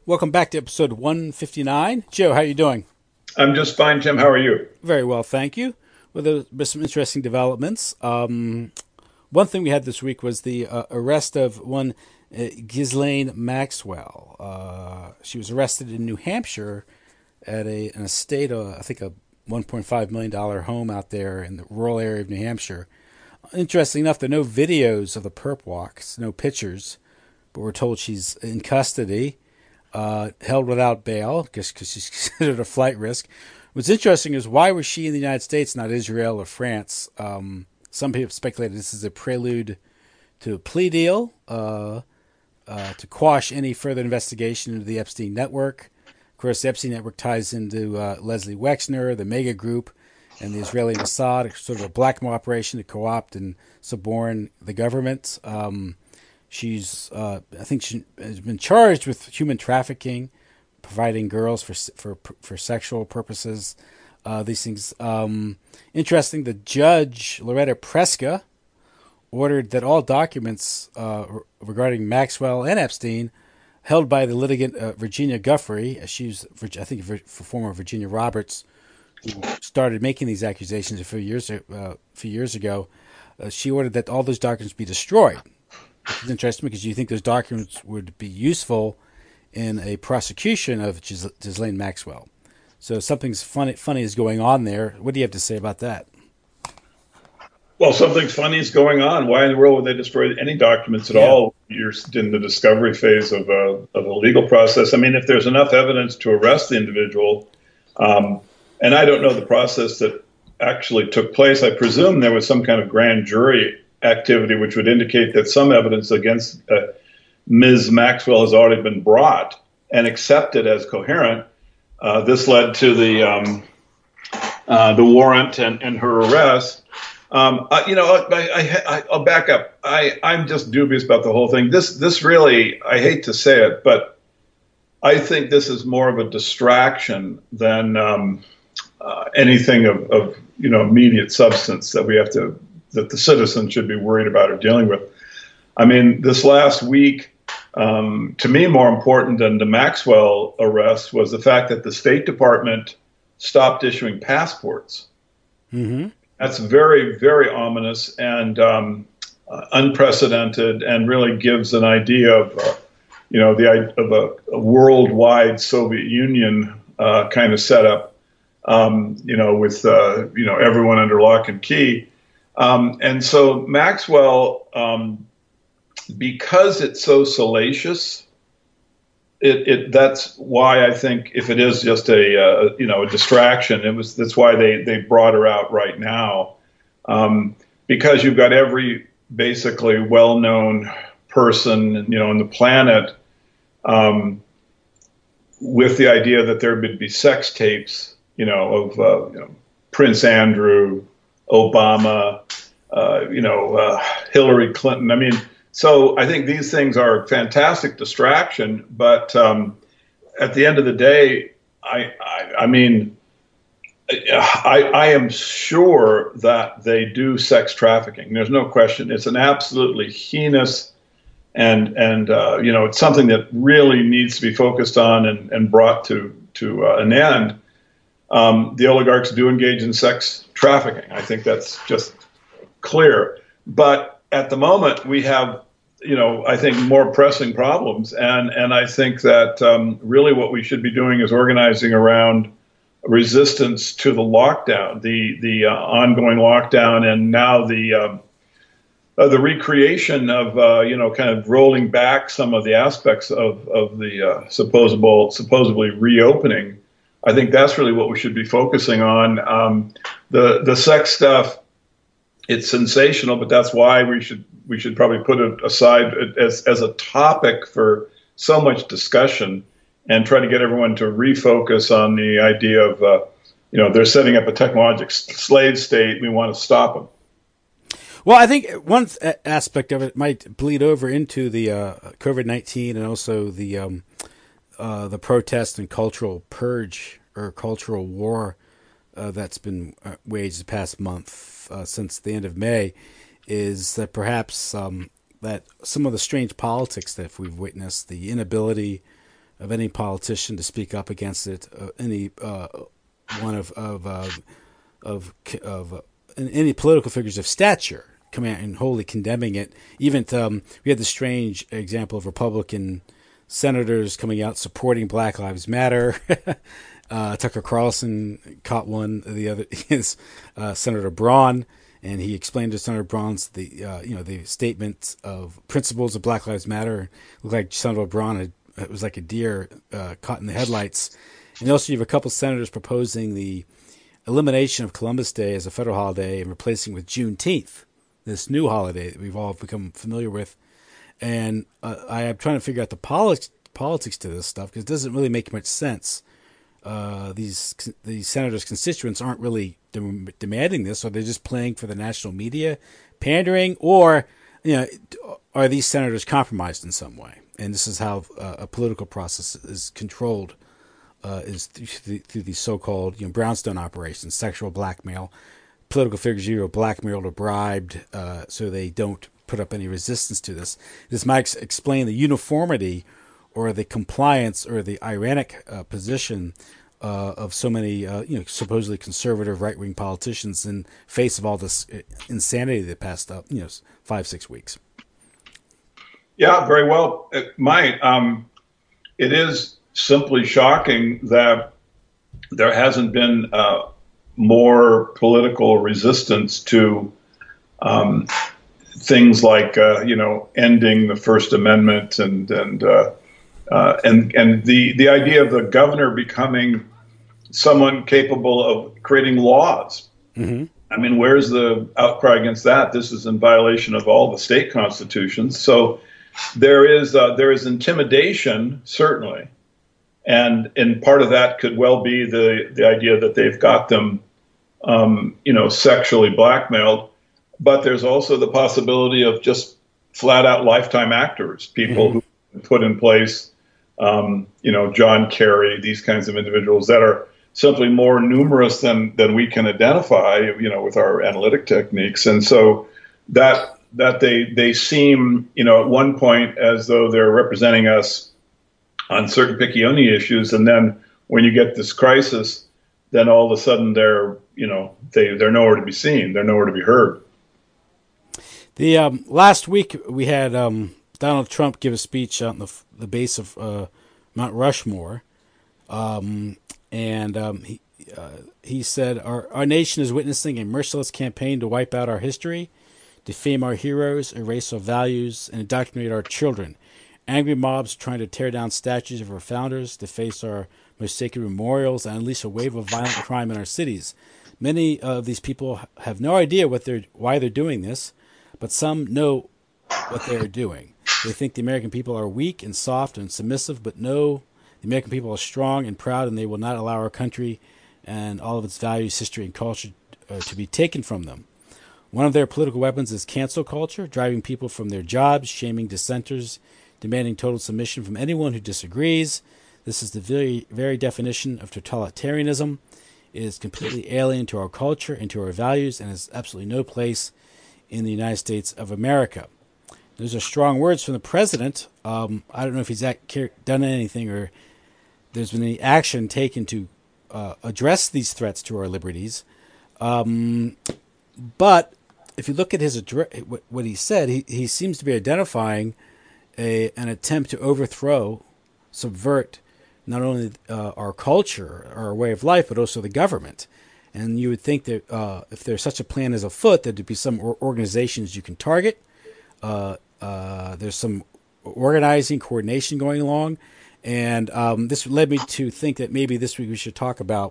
Welcome back to episode 159. Joe, how are you doing? I'm just fine, Tim. How are you? Very well, thank you. Well, there's been some interesting developments. One thing we had this week was the arrest of one Ghislaine Maxwell. She was arrested in New Hampshire at an estate, I think a $1.5 million home out there in the rural area of New Hampshire. Interesting enough, there are no videos of the perp walks, no pictures, but we're told she's in custody. Held without bail because she's considered a flight risk. What's interesting is why was she in the United States, not Israel or France? Some people speculated this is a prelude to a plea deal to quash any further investigation into the Epstein network. Of course, the Epstein network ties into Leslie Wexner, the Mega Group, and the Israeli Mossad, sort of a blackmail operation to co-opt and suborn the government. She's, I think, she has been charged with human trafficking, providing girls for sexual purposes. These things. Interesting. The judge Loretta Preska ordered that all documents regarding Maxwell and Epstein, held by the litigant Virginia Giuffre, she's I think for former Virginia Roberts, who started making these accusations a few years ago. She ordered that all those documents be destroyed. It's interesting because you think those documents would be useful in a prosecution of Ghislaine Maxwell. So something's funny is going on there. What do you have to say about that? Well, something funny is going on. Why in the world would they destroy any documents at all? You're in the discovery phase of a legal process. I mean, if there's enough evidence to arrest the individual, and I don't know the process that actually took place, I presume there was some kind of grand jury activity which would indicate that some evidence against Ms. Maxwell has already been brought and accepted as coherent. This led to the warrant and her arrest. I'll back up. I'm just dubious about the whole thing. This really, I hate to say it, but I think this is more of a distraction than anything of immediate substance that the citizens should be worried about or dealing with. I mean, this last week, to me, more important than the Maxwell arrest was the fact that the State Department stopped issuing passports. Mm-hmm. That's very, very ominous and unprecedented, and really gives an idea of, a worldwide Soviet Union kind of setup, with everyone under lock and key. And so Maxwell, because it's so salacious, that's why I think if it is just a distraction, that's why they brought her out right now, because you've got every basically well-known person, on the planet, with the idea that there would be sex tapes, of Prince Andrew, Obama, Hillary Clinton. I mean, so I think these things are a fantastic distraction, but at the end of the day, I am sure that they do sex trafficking. There's no question. It's an absolutely heinous and it's something that really needs to be focused on and brought to an end. The oligarchs do engage in sex trafficking. I think that's just clear. But at the moment, we have, I think more pressing problems. And I think that really what we should be doing is organizing around resistance to the lockdown, the ongoing lockdown, and now the recreation of, kind of rolling back some of the aspects of the supposedly reopening. I think that's really what we should be focusing on. The sex stuff, it's sensational, but that's why we should probably put it aside as a topic for so much discussion, and try to get everyone to refocus on the idea of, they're setting up a technological slave state. We want to stop them. Well, I think one aspect of it might bleed over into the COVID-19 and also the protest and cultural purge or cultural war that's been waged the past month since the end of May, is that perhaps that some of the strange politics that we've witnessed, the inability of any politician to speak up against it. Any one of any political figures of stature coming out and wholly condemning it. Even we had the strange example of Republican senators coming out supporting Black Lives Matter. Tucker Carlson caught one. The other is Senator Braun, and he explained to Senator Braun's the statement of principles of Black Lives Matter. It looked like Senator Braun it was like a deer caught in the headlights. And also, you have a couple senators proposing the elimination of Columbus Day as a federal holiday and replacing with Juneteenth, this new holiday that we've all become familiar with. And I am trying to figure out the politics to this stuff because it doesn't really make much sense. These senators' constituents aren't really demanding this, or they're just playing for the national media, pandering, or are these senators compromised in some way? And this is how a political process is controlled, is through these so-called brownstone operations, sexual blackmail. Political figures either blackmailed or bribed, so they don't put up any resistance to this. This might explain the uniformity or the compliance or the ironic position of so many supposedly conservative right-wing politicians in face of all this insanity the past 5-6 weeks. Yeah, very well. It is simply shocking that there hasn't been more political resistance to things like ending the First Amendment and the idea of the governor becoming someone capable of creating laws. Mm-hmm. I mean, where's the outcry against that? This is in violation of all the state constitutions. So there is intimidation, certainly, and part of that could well be the idea that they've got them, sexually blackmailed. But there's also the possibility of just flat out lifetime actors, people mm-hmm. who put in place, John Kerry, these kinds of individuals that are simply more numerous than we can identify, with our analytic techniques. And so that they seem, at one point as though they're representing us on certain picayune issues. And then when you get this crisis, then all of a sudden they're nowhere to be seen. They're nowhere to be heard. The last week we had Donald Trump give a speech on the base of Mount Rushmore, he said, "Our nation is witnessing a merciless campaign to wipe out our history, defame our heroes, erase our values, and indoctrinate our children. Angry mobs trying to tear down statues of our founders, deface our most sacred memorials, and unleash a wave of violent crime in our cities. Many of these people have no idea why they're doing this, but some know what they are doing. They think the American people are weak and soft and submissive, but no, the American people are strong and proud, and they will not allow our country and all of its values, history, and culture to be taken from them. One of their political weapons is cancel culture, driving people from their jobs, shaming dissenters, demanding total submission from anyone who disagrees. This is the very, very definition of totalitarianism. It is completely alien to our culture and to our values, and has absolutely no place in the United States of America." Those are strong words from the president. I don't know if he's done anything or there's been any action taken to address these threats to our liberties. But if you look at what he said, he seems to be identifying an attempt to overthrow, subvert not only our culture, our way of life, but also the government. And you would think that if there's such a plan as afoot, that there'd be some organizations you can target. There's some organizing, coordination going along. And this led me to think that maybe this week we should talk about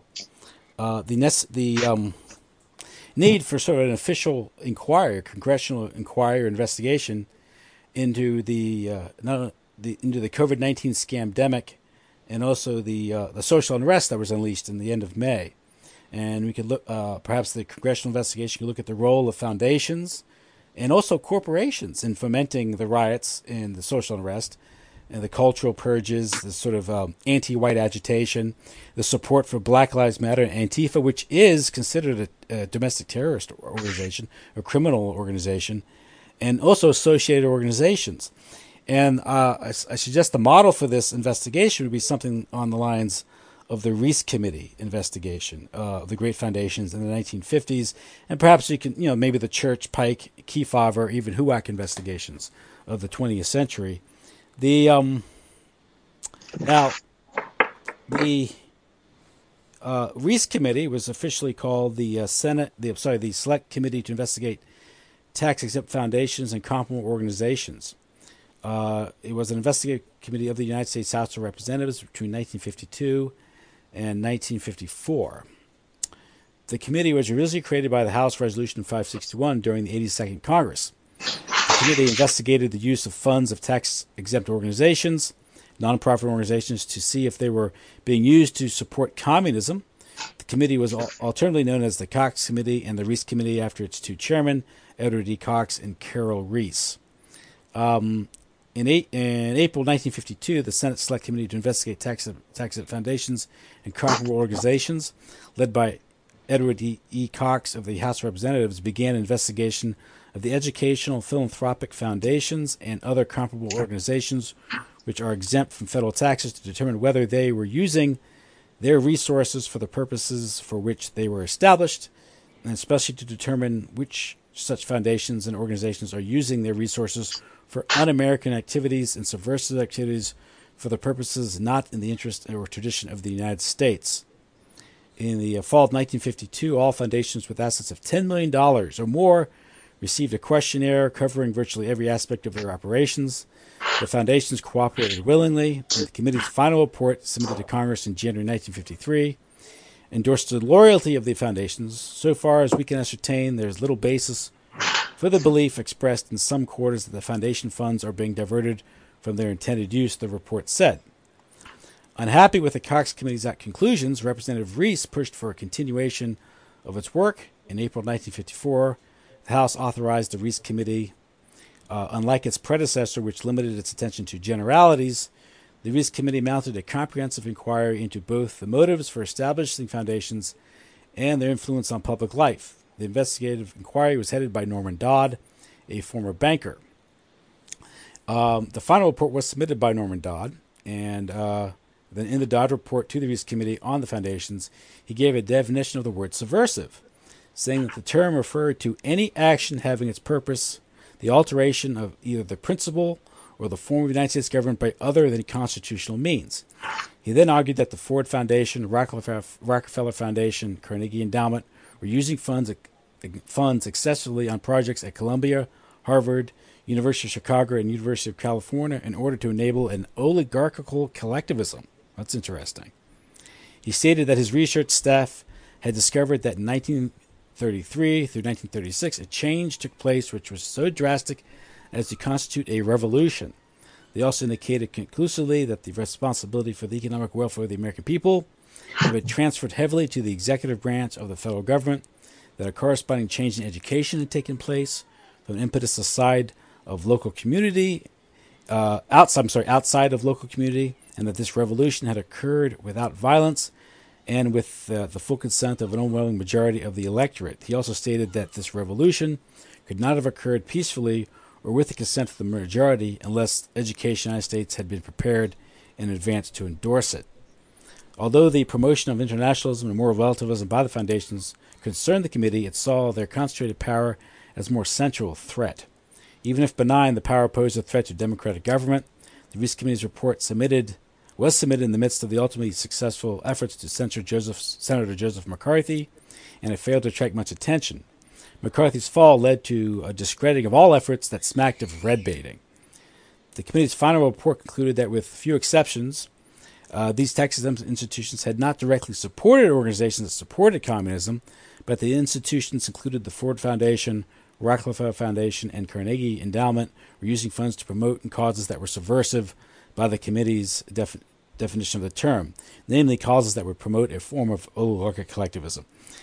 the need for sort of an official inquiry, congressional inquiry or investigation into the COVID-19 scamdemic, and also the social unrest that was unleashed in the end of May. And we could look, perhaps the congressional investigation could look at the role of foundations and also corporations in fomenting the riots and the social unrest and the cultural purges, the sort of anti-white agitation, the support for Black Lives Matter and Antifa, which is considered a domestic terrorist organization, a criminal organization, and also associated organizations. And I suggest the model for this investigation would be something on the lines of the Reece Committee investigation of the great foundations in the 1950s, and perhaps you can, maybe the Church, Pike, Kefauver, even HUAC investigations of the 20th century. The Reece Committee was officially called the Select Committee to Investigate Tax-Exempt Foundations and Comparable Organizations. It was an investigative committee of the United States House of Representatives between 1952 and 1954. The committee was originally created by the House Resolution 561 during the 82nd Congress. The committee investigated the use of funds of tax-exempt organizations, nonprofit organizations, to see if they were being used to support communism. The committee was alternatively known as the Cox Committee and the Reece Committee after its two chairmen, Edward E. Cox and Carroll Reece. In April 1952, the Senate Select Committee to Investigate Tax-Exempt Foundations and Comparable Organizations, led by Edward E. Cox of the House of Representatives, began an investigation of the educational philanthropic foundations and other comparable organizations which are exempt from federal taxes to determine whether they were using their resources for the purposes for which they were established, and especially to determine which such foundations and organizations are using their resources for un-American activities and subversive activities for the purposes not in the interest or tradition of the United States. In the fall of 1952, all foundations with assets of $10 million or more received a questionnaire covering virtually every aspect of their operations. The foundations cooperated willingly, and the committee's final report, submitted to Congress in January 1953, endorsed the loyalty of the foundations. So far as we can ascertain, there is little basis for the belief expressed in some quarters that the foundation funds are being diverted from their intended use, the report said. Unhappy with the Cox Committee's conclusions, Representative Reece pushed for a continuation of its work. In April 1954, the House authorized the Reece Committee. Unlike its predecessor, which limited its attention to generalities, the Reece Committee mounted a comprehensive inquiry into both the motives for establishing foundations and their influence on public life. The investigative inquiry was headed by Norman Dodd, a former banker. The final report was submitted by Norman Dodd, and then in the Dodd report to the Reece Committee on the foundations, he gave a definition of the word subversive, saying that the term referred to any action having its purpose the alteration of either the principle or the form of the United States government by other than constitutional means. He then argued that the Ford Foundation, Rockefeller Foundation, Carnegie Endowment were using funds excessively on projects at Columbia, Harvard, University of Chicago, and University of California in order to enable an oligarchical collectivism. That's interesting. He stated that his research staff had discovered that in 1933 through 1936, a change took place which was so drastic as to constitute a revolution. They also indicated conclusively that the responsibility for the economic welfare of the American people had been transferred heavily to the executive branch of the federal government, that a corresponding change in education had taken place from an impetus outside of local community, outside of local community, and that this revolution had occurred without violence and with the full consent of an overwhelming majority of the electorate. He also stated that this revolution could not have occurred peacefully or with the consent of the majority unless education in the United States had been prepared in advance to endorse it. Although the promotion of internationalism and moral relativism by the foundations concerned the committee, it saw their concentrated power as a more central threat. Even if benign, the power posed a threat to democratic government. The Reece Committee's report was submitted in the midst of the ultimately successful efforts to censure Senator Joseph McCarthy, and it failed to attract much attention. McCarthy's fall led to a discrediting of all efforts that smacked of red baiting. The committee's final report concluded that, with few exceptions, these tax-exempt institutions had not directly supported organizations that supported communism, but the institutions included the Ford Foundation, Rockefeller Foundation, and Carnegie Endowment were using funds to promote causes that were subversive by the committee's definition of the term, namely causes that would promote a form of oligarchic collectivism.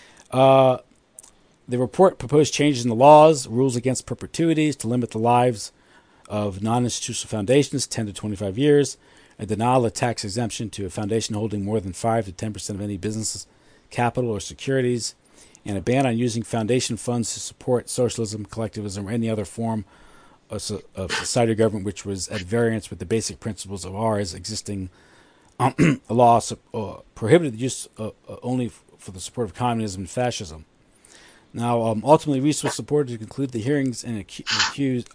The report proposed changes in the laws, rules against perpetuities to limit the lives of non-institutional foundations 10 to 25 years, a denial of tax exemption to a foundation holding more than 5 to 10% of any business capital or securities, and a ban on using foundation funds to support socialism, collectivism, or any other form a society or government which was at variance with the basic principles of ours existing. A law prohibited the use only for the support of communism and fascism. Now, ultimately, Reese was supported to conclude the hearings and accused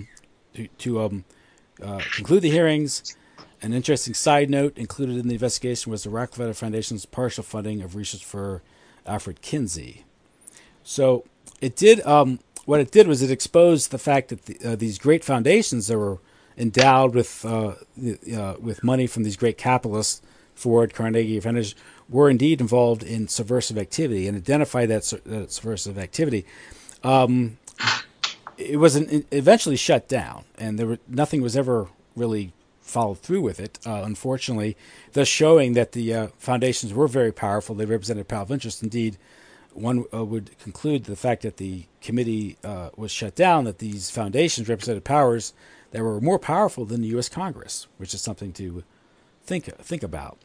conclude the hearings. An interesting side note included in the investigation was the Rockefeller Foundation's partial funding of research for Alfred Kinsey. So it did. What it did was it exposed the fact that these great foundations that were endowed with money from these great capitalists, Ford, Carnegie, Foundation, were indeed involved in subversive activity, and identified that subversive activity. It was eventually shut down, and nothing was ever really followed through with it, unfortunately, thus showing that the foundations were very powerful. They represented powerful interests. Indeed, one would conclude the fact that the committee was shut down, that these foundations represented powers that were more powerful than the U.S. Congress, which is something to think about.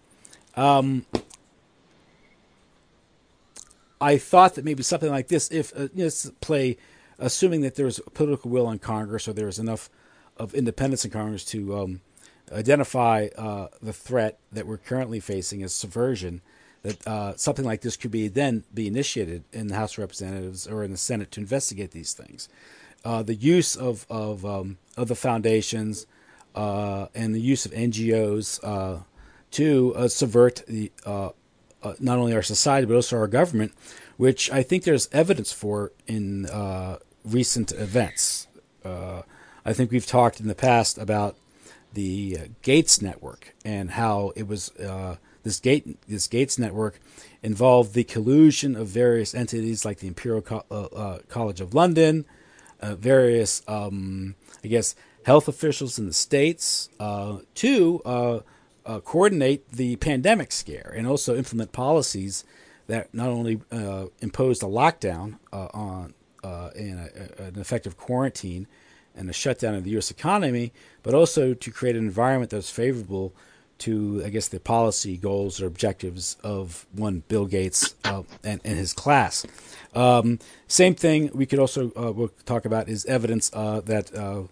I thought that maybe something like this, if assuming that there was political will in Congress, or there was enough of independence in Congress to identify the threat that we're currently facing as subversion, that something like this could be initiated in the House of Representatives or in the Senate to investigate these things. The use of the foundations and the use of NGOs to subvert the not only our society but also our government, which I think there's evidence for in recent events. I think we've talked in the past about the Gates network and how it was this Gates network involved the collusion of various entities like the Imperial College of London, various health officials in the States to coordinate the pandemic scare and also implement policies that not only imposed a lockdown on an effective quarantine and a shutdown of the U.S. economy, but also to create an environment that was favorable to, the policy goals or objectives of Bill Gates and his class. Same thing we could also we'll talk about is evidence that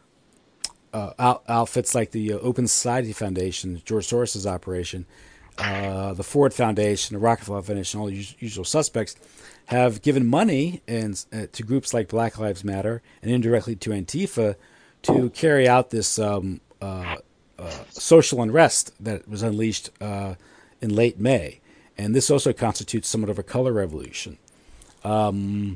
outfits like the Open Society Foundation, George Soros' operation, the Ford Foundation, the Rockefeller Foundation, all the usual suspects, have given money to groups like Black Lives Matter and indirectly to Antifa to carry out this social unrest that was unleashed in late May. And this also constitutes somewhat of a color revolution. So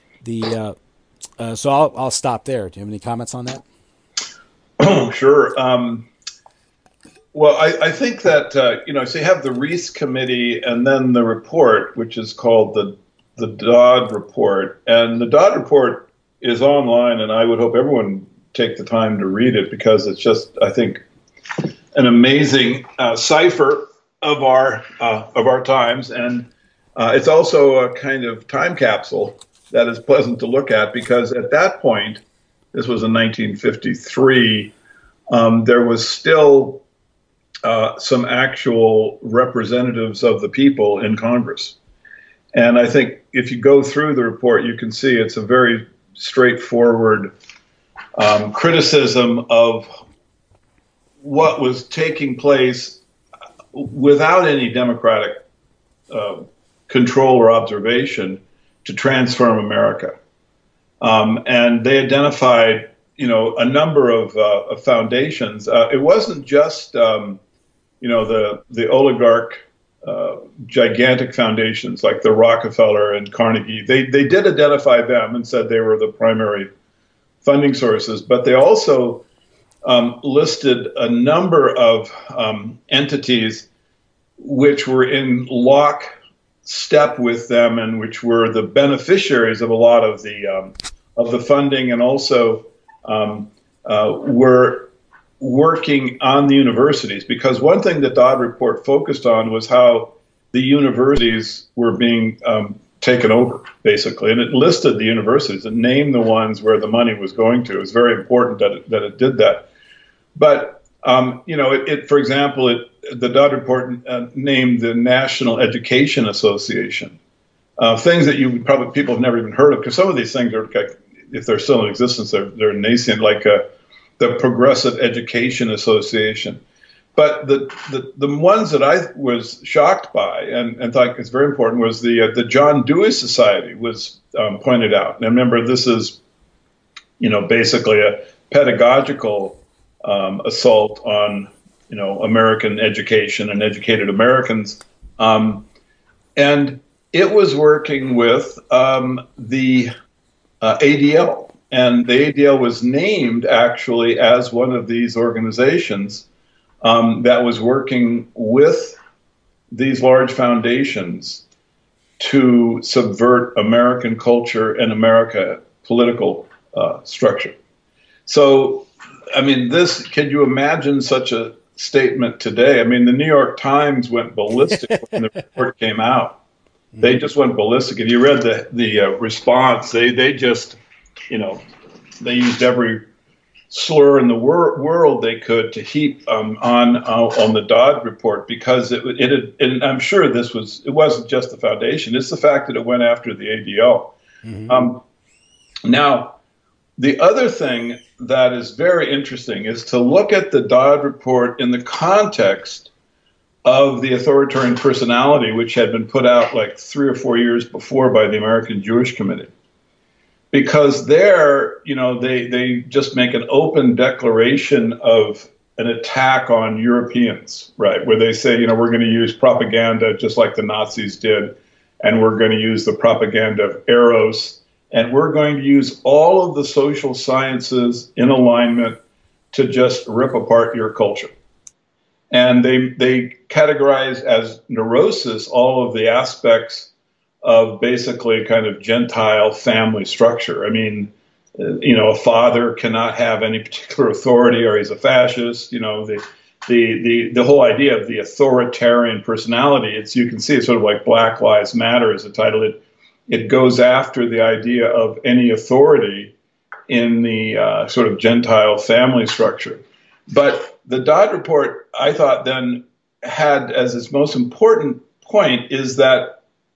I'll stop there. Do you have any comments on that? Sure. Well, I think that, so you have the Reese Committee and then the report, which is called the Dodd Report. And the Dodd Report is online, and I would hope everyone take the time to read it because it's just, I think, an amazing cipher of our times. And it's also a kind of time capsule that is pleasant to look at because at that point, this was in 1953, there was still some actual representatives of the people in Congress. And I think if you go through the report, you can see it's a very straightforward criticism of what was taking place without any democratic control or observation to transform America. And they identified, a number of foundations. It wasn't just, the oligarch gigantic foundations like the Rockefeller and Carnegie. They did identify them and said they were the primary funding sources, but they also listed a number of entities which were in lockstep with them and which were the beneficiaries of a lot of the funding, and also were working on the universities. Because one thing the Dodd Report focused on was how the universities were being taken over, basically. And it listed the universities and named the ones where the money was going to. It was very important that it did that. But, for example, the Dodd Report named the National Education Association, things that people have never even heard of, because some of these things are if they're still in existence, they're nascent, like the Progressive Education Association. But the ones that I was shocked by and thought it's very important was the John Dewey Society was pointed out. And remember, this is, basically a pedagogical assault on, American education and educated Americans. And it was working with the ADL. And the ADL was named actually as one of these organizations that was working with these large foundations to subvert American culture and America political structure. So, I mean, can you imagine such a statement today? I mean, the New York Times went ballistic when the report came out. They just went ballistic. And you read the response. They just, they used every slur in the world they could to heap on the Dodd report, because it had, and I'm sure it wasn't just the foundation. It's the fact that it went after the ADL. Mm-hmm. Now, the other thing that is very interesting is to look at the Dodd report in the context of the authoritarian personality, which had been put out like 3 or 4 years before by the American Jewish Committee. Because there, they just make an open declaration of an attack on Europeans, right? Where they say, we're going to use propaganda just like the Nazis did, and we're going to use the propaganda of Eros, and we're going to use all of the social sciences in alignment to just rip apart your culture. And they categorize as neurosis all of the aspects of basically kind of Gentile family structure. I mean, a father cannot have any particular authority, or he's a fascist. The whole idea of the authoritarian personality. You can see it's sort of like Black Lives Matter is the title. It goes after the idea of any authority in the sort of Gentile family structure. But the Dodd report, I thought, then had as its most important point is that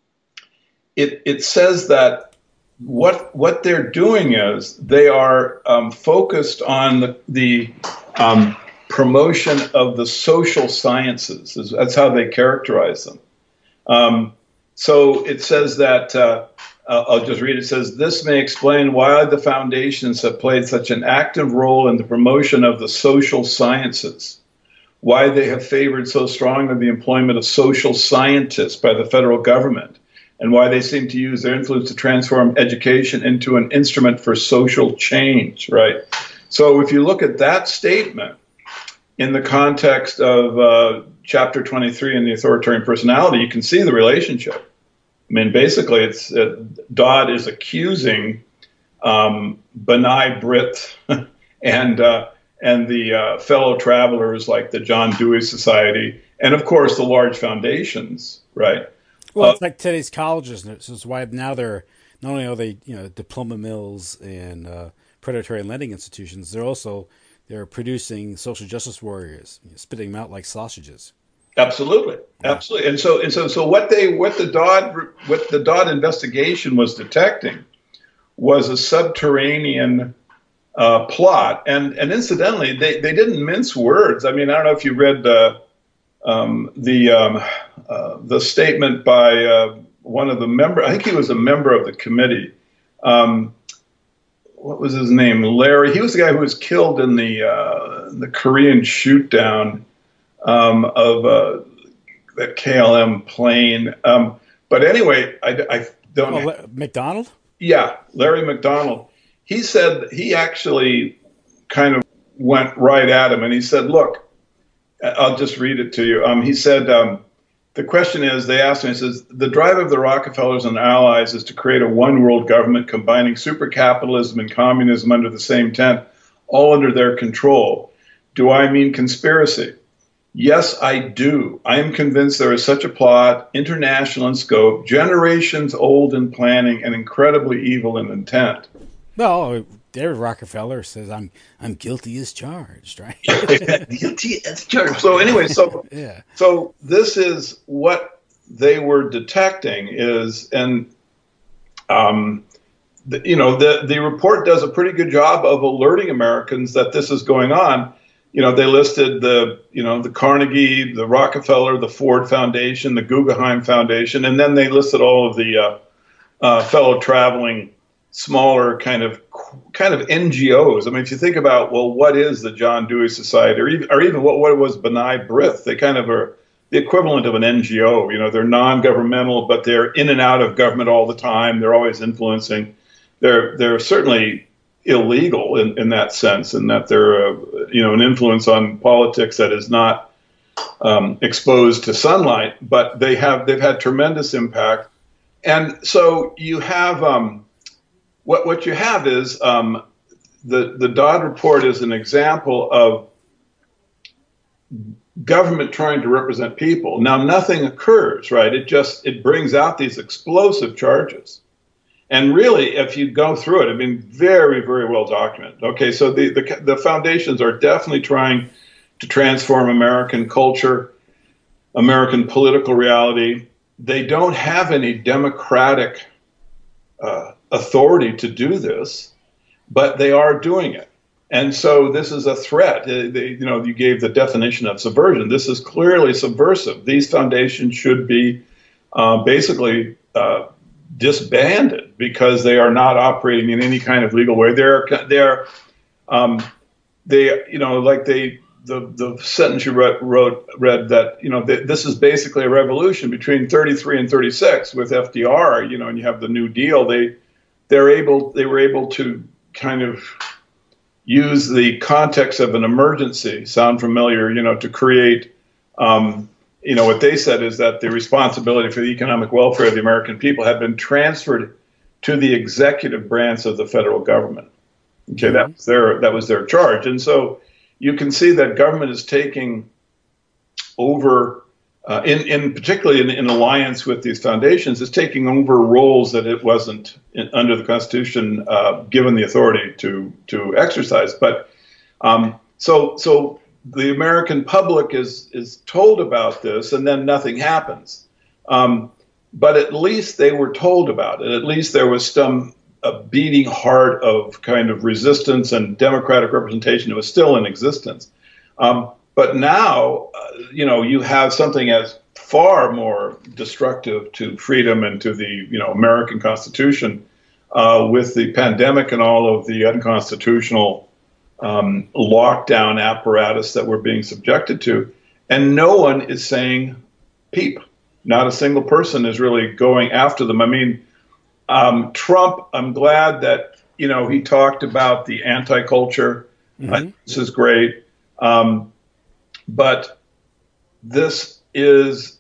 it says that what they're doing is they are focused on the promotion of the social sciences. That's how they characterize them. So it says that, I'll just read it. It says, this may explain why the foundations have played such an active role in the promotion of the social sciences, why they have favored so strongly the employment of social scientists by the federal government, and why they seem to use their influence to transform education into an instrument for social change, right? So if you look at that statement in the context of Chapter 23 in the authoritarian personality, you can see the relationship. I mean, basically, it's Dodd is accusing B'nai B'rith and the fellow travelers like the John Dewey Society, and of course the large foundations, right? Well, it's like today's colleges. This is why now they're not only are they diploma mills and predatory lending institutions, they're producing social justice warriors, spitting them out like sausages. Absolutely. And so what the Dodd investigation was detecting was a subterranean plot, and incidentally, they didn't mince words. I mean, I don't know if you read the statement by one of the members. I think he was a member of the committee. What was his name? Larry. He was the guy who was killed in the Korean shoot-down of that KLM plane. But anyway, I don't. McDonald? Yeah, Larry McDonald. He said he actually kind of went right at him, and he said, "Look, I'll just read it to you." He said, "The question is," they asked him, he says, "the drive of the Rockefellers and allies is to create a one-world government combining supercapitalism and communism under the same tent, all under their control. Do I mean conspiracy? Yes, I do. I am convinced there is such a plot, international in scope, generations old in planning, and incredibly evil in intent." Well, David Rockefeller says, I'm guilty as charged, right? Guilty as charged. So anyway, yeah. So this is what they were detecting is, and the report does a pretty good job of alerting Americans that this is going on. They listed the Carnegie, the Rockefeller, the Ford Foundation, the Guggenheim Foundation, and then they listed all of the fellow traveling smaller kind of NGOs. I mean, if you think about, well, what is the John Dewey Society, or even what was B'nai B'rith? They kind of are the equivalent of an NGO. They're non-governmental, but they're in and out of government all the time. They're always influencing. They're certainly illegal in that sense, and that they're an influence on politics that is not exposed to sunlight, but they've had tremendous impact. And so you have what you have is the Dodd report is an example of government trying to represent people. Now nothing occurs, right? It brings out these explosive charges. And really, if you go through it, I mean, very, very well documented. Okay, so the foundations are definitely trying to transform American culture, American political reality. They don't have any democratic authority to do this, but they are doing it. And so this is a threat. You gave the definition of subversion. This is clearly subversive. These foundations should be basically disbanded because they are not operating in any kind of legal way. The sentence you read that this is basically a revolution between 33 and 36 with FDR. And you have the New Deal. They were able to kind of use the context of an emergency. Sound familiar? To create. What they said is that the responsibility for the economic welfare of the American people had been transferred to the executive branch of the federal government. Okay, mm-hmm. that was their charge, and so you can see that government is taking over, particularly in alliance with these foundations, is taking over roles that it wasn't under the Constitution given the authority to exercise. But so the American public is told about this, and then nothing happens. But at least they were told about it. At least there was a beating heart of kind of resistance and democratic representation. It was still in existence. But now, you have something as far more destructive to freedom and to the American Constitution with the pandemic and all of the unconstitutional lockdown apparatus that we're being subjected to. And no one is saying peep. Not a single person is really going after them. I mean, Trump, I'm glad that, he talked about the anti-culture. Mm-hmm. This is great. But this is,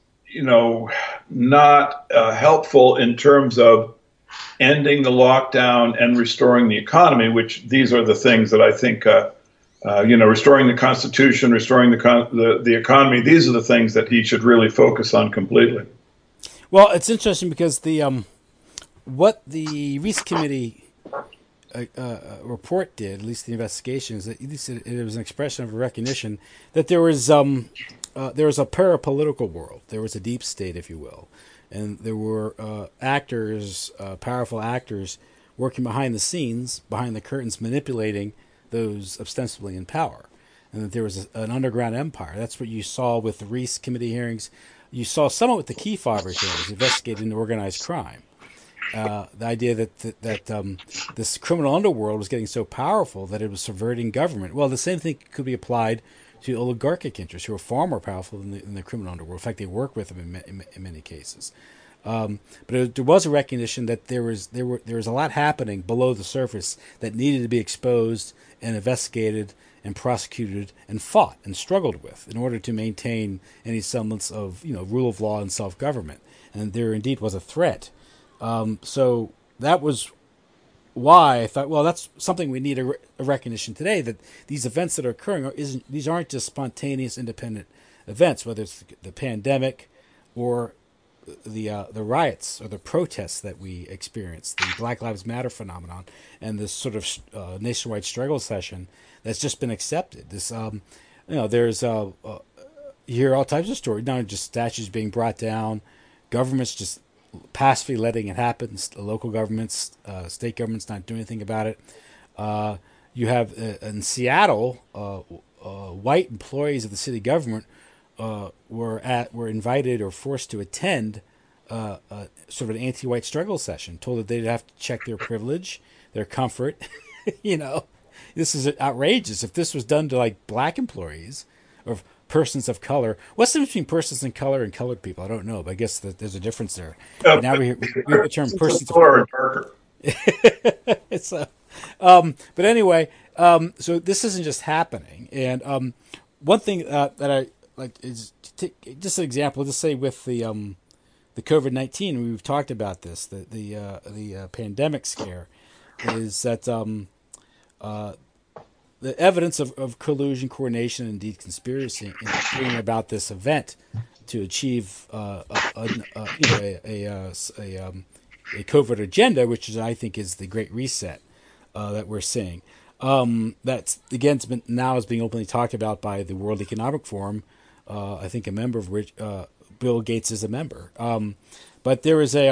not helpful in terms of ending the lockdown and restoring the economy, which these are the things that I think, restoring the Constitution, restoring the economy. These are the things that he should really focus on completely. Well, it's interesting because what the Reece Committee report did, at least the investigation, is that it was an expression of a recognition that there was a parapolitical world. There was a deep state, if you will. And there were actors, powerful actors, working behind the scenes, behind the curtains, manipulating those ostensibly in power. And that there was an underground empire. That's what you saw with the Reece Committee hearings. You saw some with the Kefauver hearings, investigating organized crime. The idea that this criminal underworld was getting so powerful that it was subverting government. Well, the same thing could be applied to oligarchic interests, who are far more powerful than the criminal underworld. In fact, they work with them in many cases. But there was a recognition that there was a lot happening below the surface that needed to be exposed and investigated and prosecuted and fought and struggled with in order to maintain any semblance of rule of law and self-government. And there indeed was a threat. So that was why I thought, well, that's something we need a recognition today, that these events that are occurring these aren't just spontaneous, independent events, whether it's the pandemic or the riots or the protests that we experienced, the Black Lives Matter phenomenon, and this sort of nationwide struggle session that's just been accepted. This, there's you hear all types of stories, not just statues being brought down, governments just passively letting it happen. Local governments, state governments not doing anything about it. You have in Seattle, white employees of the city government were invited or forced to attend sort of an anti-white struggle session, told that they'd have to check their privilege, their comfort. This is outrageous. If this was done to like black employees or persons of color, what's the difference between persons of color and colored people? I don't know, but I guess that there's a difference there. But now we hear the term persons of color. It's but anyway, so this isn't just happening. And one thing that I like is just an example. Just say with the COVID-19, we've talked about this. The pandemic scare is that the evidence of collusion, coordination, and indeed conspiracy in bringing about this event to achieve a covert agenda, which is, I think, is the Great Reset that we're seeing. That's again now is being openly talked about by the World Economic Forum. I think a member of which Bill Gates is a member. But there is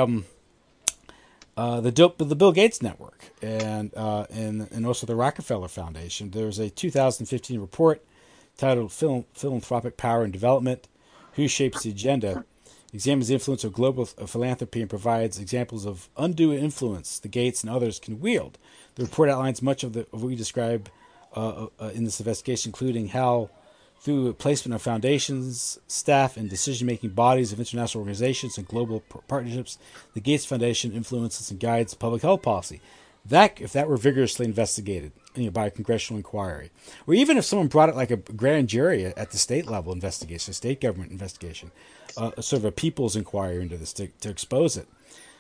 the Bill Gates Network and also the Rockefeller Foundation. There's a 2015 report titled "Philanthropic Power and Development: Who Shapes the Agenda?" Examines the influence of global philanthropy and provides examples of undue influence the Gates and others can wield. The report outlines much of what we describe in this investigation, including how, through placement of foundations, staff, and decision-making bodies of international organizations and global partnerships, the Gates Foundation influences and guides public health policy. If that were vigorously investigated by a congressional inquiry, or even if someone brought it like a grand jury at the state level investigation, a state government investigation, sort of a people's inquiry into this to expose it.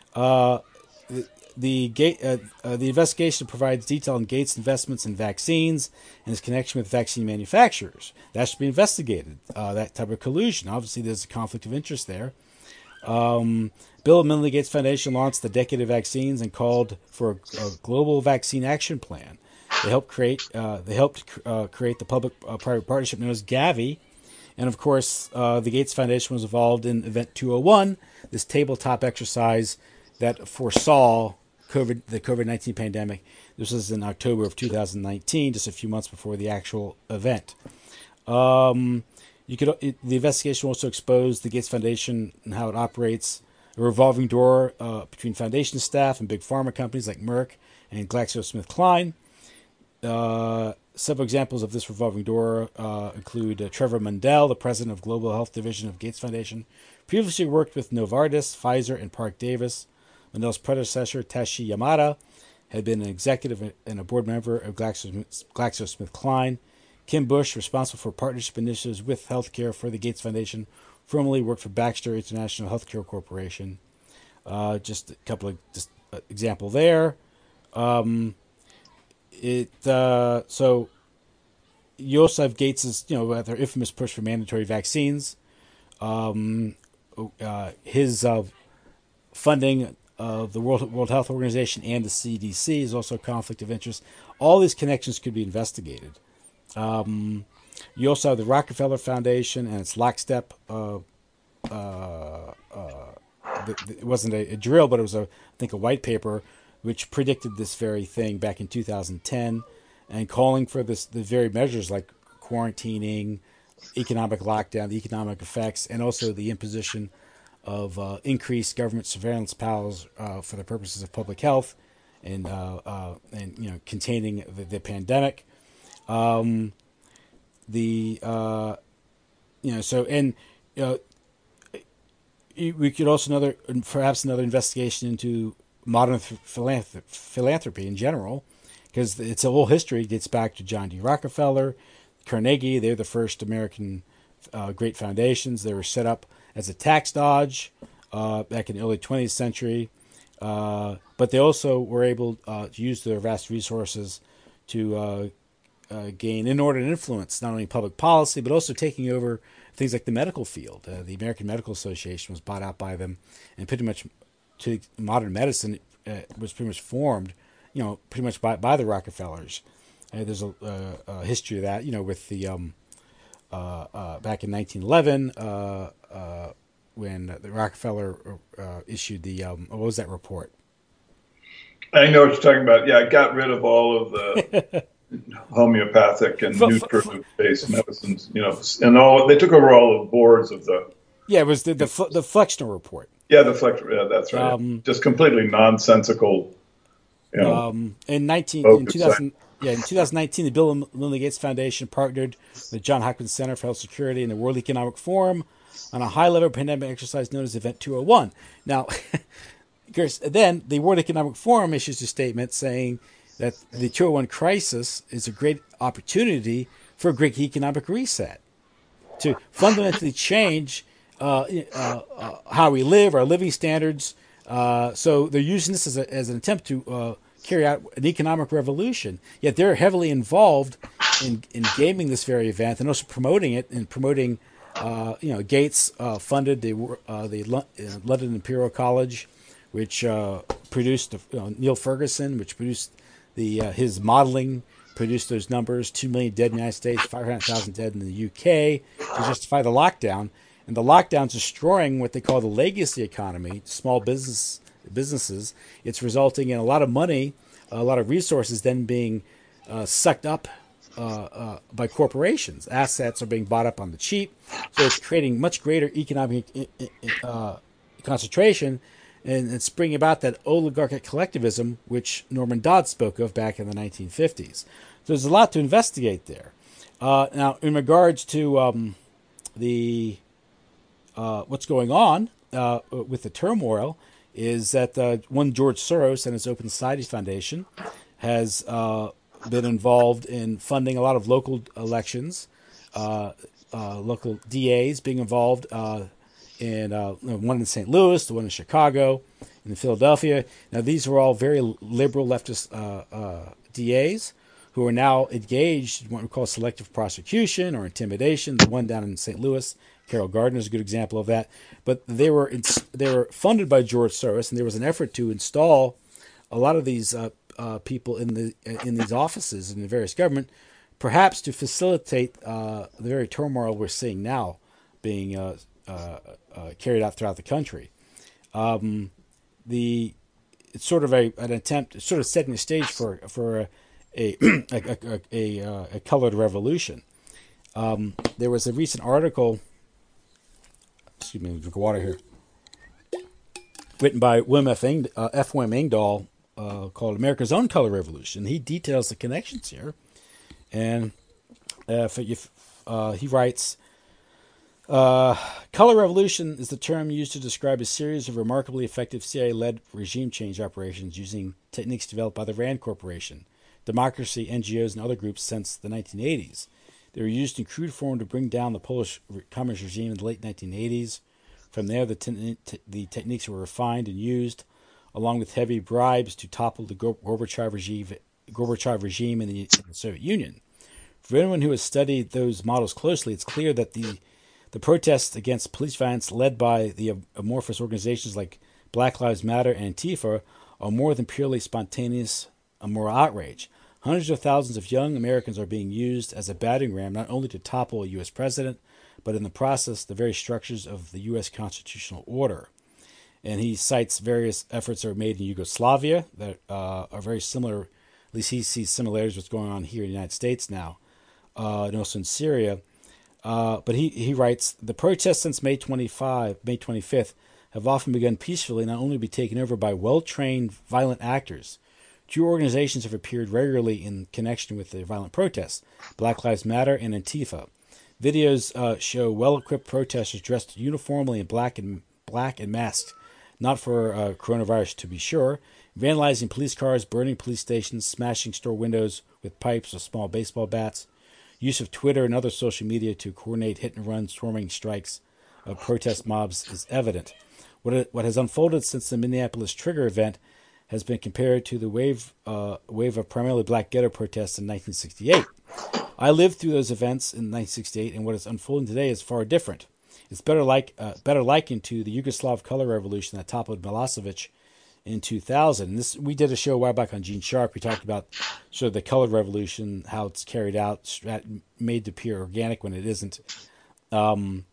The investigation provides detail on Gates' investments in vaccines and his connection with vaccine manufacturers. That should be investigated. That type of collusion. Obviously, there's a conflict of interest there. Bill and Melinda Gates Foundation launched the Decade of Vaccines and called for a global vaccine action plan. They helped create the public-private partnership known as Gavi. And of course, the Gates Foundation was involved in Event 201, this tabletop exercise that foresaw the COVID-19 pandemic. This was in October of 2019, just a few months before the actual event. The investigation also exposed the Gates Foundation and how it operates a revolving door between foundation staff and big pharma companies like Merck and GlaxoSmithKline. Several examples of this revolving door include Trevor Mundell, the president of Global Health Division of Gates Foundation, previously worked with Novartis, Pfizer, and Park Davis. Mundell's predecessor, Tashi Yamada, had been an executive and a board member of GlaxoSmithKline. Kim Bush, responsible for partnership initiatives with healthcare for the Gates Foundation, formerly worked for Baxter International Healthcare Corporation. Just a couple of example there. So you also have Gates's, their infamous push for mandatory vaccines. His funding of the World Health Organization and the CDC is also a conflict of interest. All these connections could be investigated. You also have the Rockefeller Foundation and its lockstep. It wasn't a drill, but it was I think a white paper which predicted this very thing back in 2010 and calling for the very measures like quarantining, economic lockdown, the economic effects, and also the imposition of increased government surveillance powers for the purposes of public health and containing the pandemic. We could also perhaps another investigation into modern philanthropy in general, because its whole history dates back to John D. Rockefeller, Carnegie. They're the first American great foundations. They were set up as a tax dodge back in the early 20th century, but they also were able to use their vast resources to gain inordinate influence, not only public policy, but also taking over things like the medical field. The American Medical Association was bought out by them, and pretty much to modern medicine was pretty much formed, pretty much by the Rockefellers. There's a history of that, with the back in 1911, the Rockefeller issued the what was that report? I know what you're talking about. Yeah, I got rid of all of the homeopathic and nutrient-based medicines, and all they took over all the boards of the. Yeah, it was the Flexner report. Yeah, the Flexner. Yeah, that's right. Just completely nonsensical. In 2000, in 2019, the Bill and Melinda Gates Foundation partnered with the Johns Hopkins Center for Health Security and the World Economic Forum on a high-level pandemic exercise known as Event 201. Now, then the World Economic Forum issues a statement saying that the 201 crisis is a great opportunity for a great economic reset to fundamentally change how we live, our living standards. So they're using this as an attempt to carry out an economic revolution. Yet they're heavily involved in gaming this very event and also promoting it and promoting. Gates funded the London Imperial College, which produced Neil Ferguson, which produced his modeling, produced those numbers: 2 million dead in the United States, 500,000 dead in the UK, to justify the lockdown. And the lockdown's destroying what they call the legacy economy, small businesses. It's resulting in a lot of money, a lot of resources then being sucked up by corporations. Assets are being bought up on the cheap, so it's creating much greater economic concentration, and it's bringing about that oligarchic collectivism which Norman Dodd spoke of back in the 1950s. So there's a lot to investigate there. Now, in regards to what's going on with the turmoil, is that one George Soros and his Open Societies Foundation has been involved in funding a lot of local elections, local DAs being involved in one in St. Louis, the one in Chicago, in Philadelphia. Now, these were all very liberal leftist DAs who are now engaged in what we call selective prosecution or intimidation. The one down in St. Louis, Carol Gardner, is a good example of that. But they were funded by George Soros, and there was an effort to install a lot of these people in these offices in the various government, perhaps to facilitate the very turmoil we're seeing now being carried out throughout the country. It's sort of an attempt, sort of setting the stage for a colored revolution. There was a recent article. Excuse me, drink of water here. Written by William F. William Engdahl, called America's Own Color Revolution. He details the connections here. And he writes, Color Revolution is the term used to describe a series of remarkably effective CIA-led regime change operations using techniques developed by the RAND Corporation, democracy, NGOs, and other groups since the 1980s. They were used in crude form to bring down the Polish communist regime in the late 1980s. From there, the techniques were refined and used, along with heavy bribes, to topple the Gorbachev regime in the Soviet Union. For anyone who has studied those models closely, it's clear that the protests against police violence led by the amorphous organizations like Black Lives Matter and Antifa are more than purely spontaneous moral outrage. Hundreds of thousands of young Americans are being used as a battering ram not only to topple a U.S. president, but in the process, the very structures of the U.S. constitutional order. And he cites various efforts that are made in Yugoslavia that are very similar. At least he sees similarities with what's going on here in the United States now, and also in Syria. But he writes, the protests since May 25th, have often begun peacefully, not only to be taken over by well-trained violent actors. Two organizations have appeared regularly in connection with the violent protests, Black Lives Matter and Antifa. Videos show well-equipped protesters dressed uniformly in black and masked, not for coronavirus to be sure, vandalizing police cars, burning police stations, smashing store windows with pipes or small baseball bats. Use of Twitter and other social media to coordinate hit-and-run storming strikes of protest mobs is evident. What has unfolded since the Minneapolis Trigger event has been compared to the wave of primarily black ghetto protests in 1968. I lived through those events in 1968, and what is unfolding today is far different. It's better likened to the Yugoslav color revolution that toppled Milosevic in 2000. And we did a show a while back on Gene Sharp. We talked about sort of the color revolution, how it's carried out, made to appear organic when it isn't.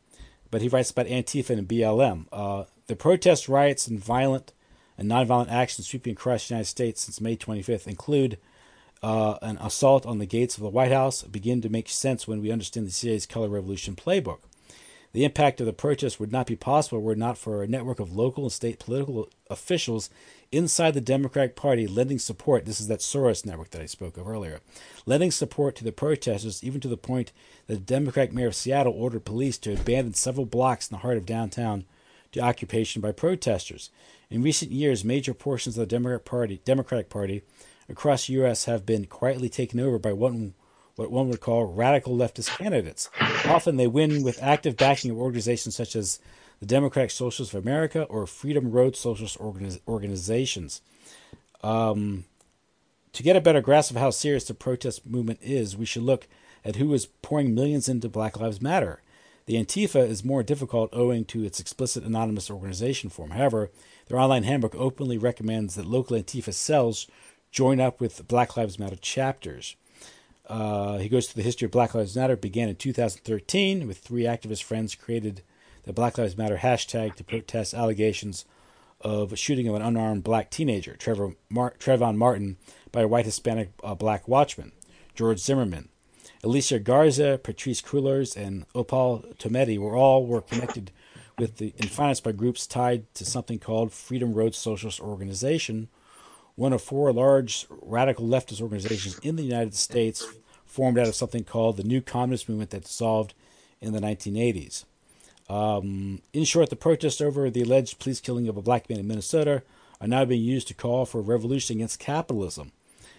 but he writes about Antifa and BLM. The protest riots and violent and nonviolent actions sweeping across the United States since May 25th include an assault on the gates of the White House begin to make sense when we understand the CIA's color revolution playbook. The impact of the protests would not be possible were it not for a network of local and state political officials inside the Democratic Party lending support. This is that Soros network that I spoke of earlier. Lending support to the protesters, even to the point that the Democratic mayor of Seattle ordered police to abandon several blocks in the heart of downtown to occupation by protesters. In recent years, major portions of the Democratic Party across the U.S. have been quietly taken over by what one would call radical leftist candidates. Often they win with active backing of organizations such as the Democratic Socialists of America or Freedom Road Socialist organizations. To get a better grasp of how serious the protest movement is, we should look at who is pouring millions into Black Lives Matter. The Antifa is more difficult owing to its explicit anonymous organization form. However, their online handbook openly recommends that local Antifa cells join up with Black Lives Matter chapters. He goes through the history of Black Lives Matter. It began in 2013 with 3 activist friends created the Black Lives Matter hashtag to protest allegations of a shooting of an unarmed black teenager, Trayvon Martin, by a white Hispanic black watchman, George Zimmerman. Alicia Garza, Patrice Cullors, and Opal Tometi were connected with and financed by groups tied to something called Freedom Road Socialist Organization, one of 4 large radical leftist organizations in the United States, formed out of something called the New Communist Movement that dissolved in the 1980s. In short, the protests over the alleged police killing of a black man in Minnesota are now being used to call for a revolution against capitalism.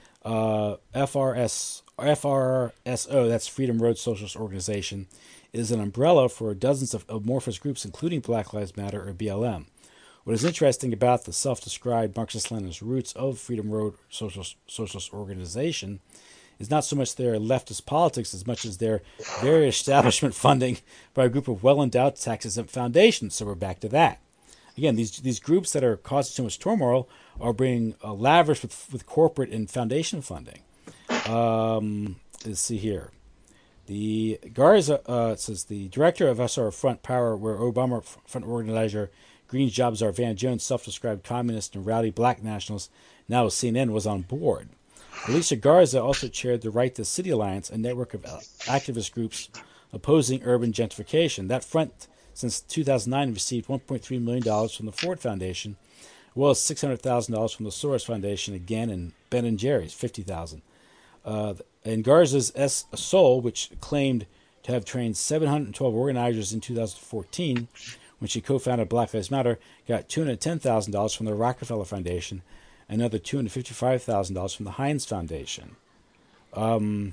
FRSO, that's Freedom Road Socialist Organization, is an umbrella for dozens of amorphous groups, including Black Lives Matter or BLM. What is interesting about the self-described Marxist-Leninist roots of Freedom Road Socialist Organization is not so much their leftist politics as much as their very establishment funding by a group of well-endowed tax-exempt foundations. So we're back to that. Again, these groups that are causing so much turmoil are being lavished with corporate and foundation funding. Let's see here. The Garza says the director of SR Front Power, where Obama front organizer Green's job czar Van Jones, self-described communist and rowdy black nationalist, now with CNN, was on board. Alicia Garza also chaired the Right to City Alliance, a network of activist groups opposing urban gentrification. That front, since 2009, received $1.3 million from the Ford Foundation, as well as $600,000 from the Soros Foundation, again, and Ben & Jerry's, $50,000. And Garza's Soul, which claimed to have trained 712 organizers in 2014, when she co-founded Black Lives Matter, got $210,000 from the Rockefeller Foundation, another $255,000 from the Heinz Foundation. Also,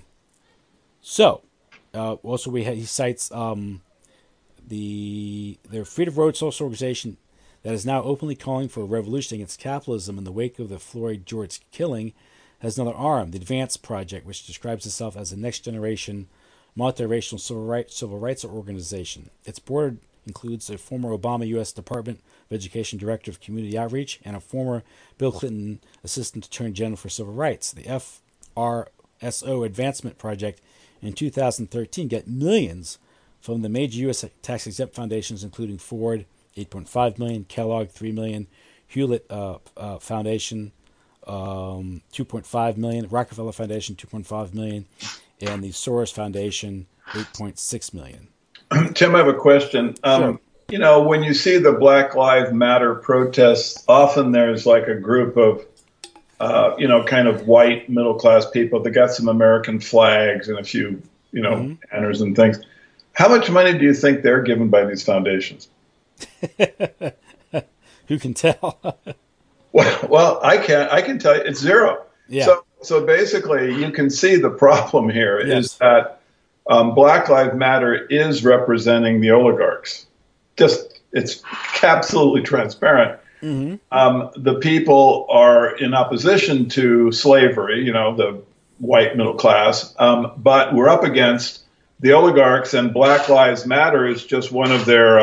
he cites their Freedom Road Social Organization that is now openly calling for a revolution against capitalism in the wake of the Floyd George killing, has another arm, the Advance Project, which describes itself as a next-generation multiracial civil rights organization. Its board includes a former Obama U.S. Department of Education Director of Community Outreach and a former Bill Clinton Assistant Attorney General for Civil Rights. The FRSO Advancement Project in 2013 got millions from the major U.S. tax-exempt foundations, including Ford, $8.5 million, Kellogg, $3 million, Hewlett Foundation, $2.5 million, Rockefeller Foundation, $2.5 million, and the Soros Foundation, $8.6 million. Tim, I have a question. Sure. When you see the Black Lives Matter protests, often there's like a group of, kind of white middle-class people that got some American flags and a few, banners and things. How much money do you think they're given by these foundations? Who can tell? Well, I can tell you it's zero. Yeah. So basically, you can see the problem here is that Black Lives Matter is representing the oligarchs. It's absolutely transparent. Mm-hmm. The people are in opposition to slavery, the white middle class, but we're up against the oligarchs, and Black Lives Matter is just one of their,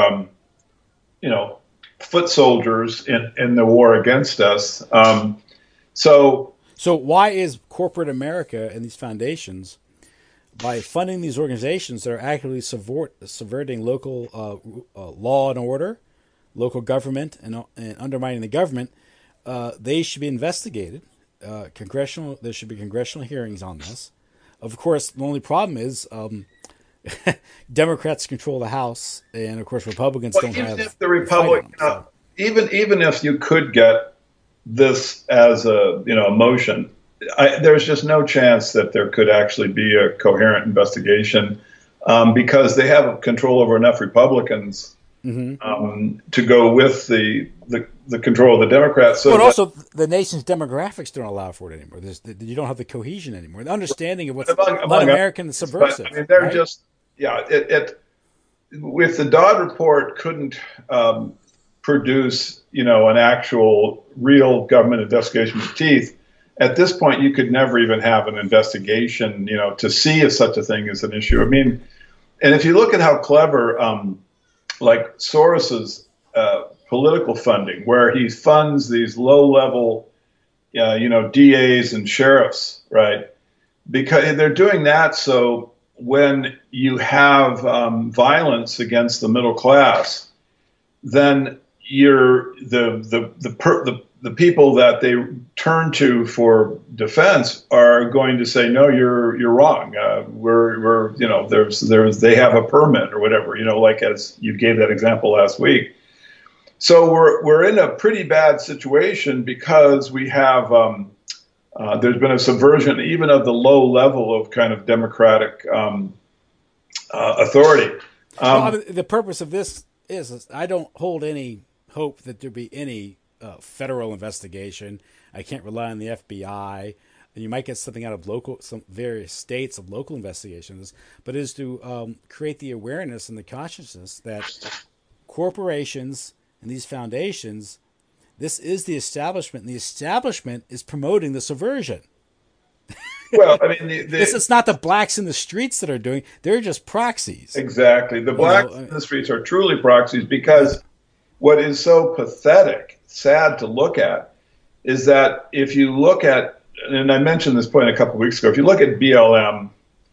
foot soldiers in the war against us. So why is corporate America and these foundations by funding these organizations that are actively subverting local law and order, local government, and undermining the government, they should be investigated. There should be congressional hearings on this. Of course, the only problem is Democrats control the House, and of course, Republicans don't have. If the Republic, even if you could get this as a motion, there's just no chance that there could actually be a coherent investigation because they have control over enough Republicans to go with the control of the Democrats. But also, the nation's demographics don't allow for it anymore. You don't have the cohesion anymore. The understanding of what's un-American and subversive. I mean, they're just if the Dodd report couldn't produce an actual real government investigation with teeth. At this point, you could never even have an investigation, to see if such a thing is an issue. I mean, and if you look at how clever, like Soros's political funding, where he funds these low-level, DAs and sheriffs, right? Because they're doing that so when you have violence against the middle class, then the people that they turn to for defense are going to say, no, you're wrong. They have a permit or whatever, like as you gave that example last week. So we're in a pretty bad situation because we have there's been a subversion even of the low level of kind of democratic authority. The purpose of this is I don't hold any hope that there be any federal investigation. I can't rely on the FBI. And you might get something out of some various states of local investigations, but it is to create the awareness and the consciousness that corporations and these foundations, this is the establishment, and the establishment is promoting the subversion. Well, I mean, it's not the blacks in the streets that are doing; they're just proxies. Exactly, the blacks in the streets are truly proxies because what is so pathetic, sad to look at, is that if you look at, and I mentioned this point a couple of weeks ago, if you look at BLM,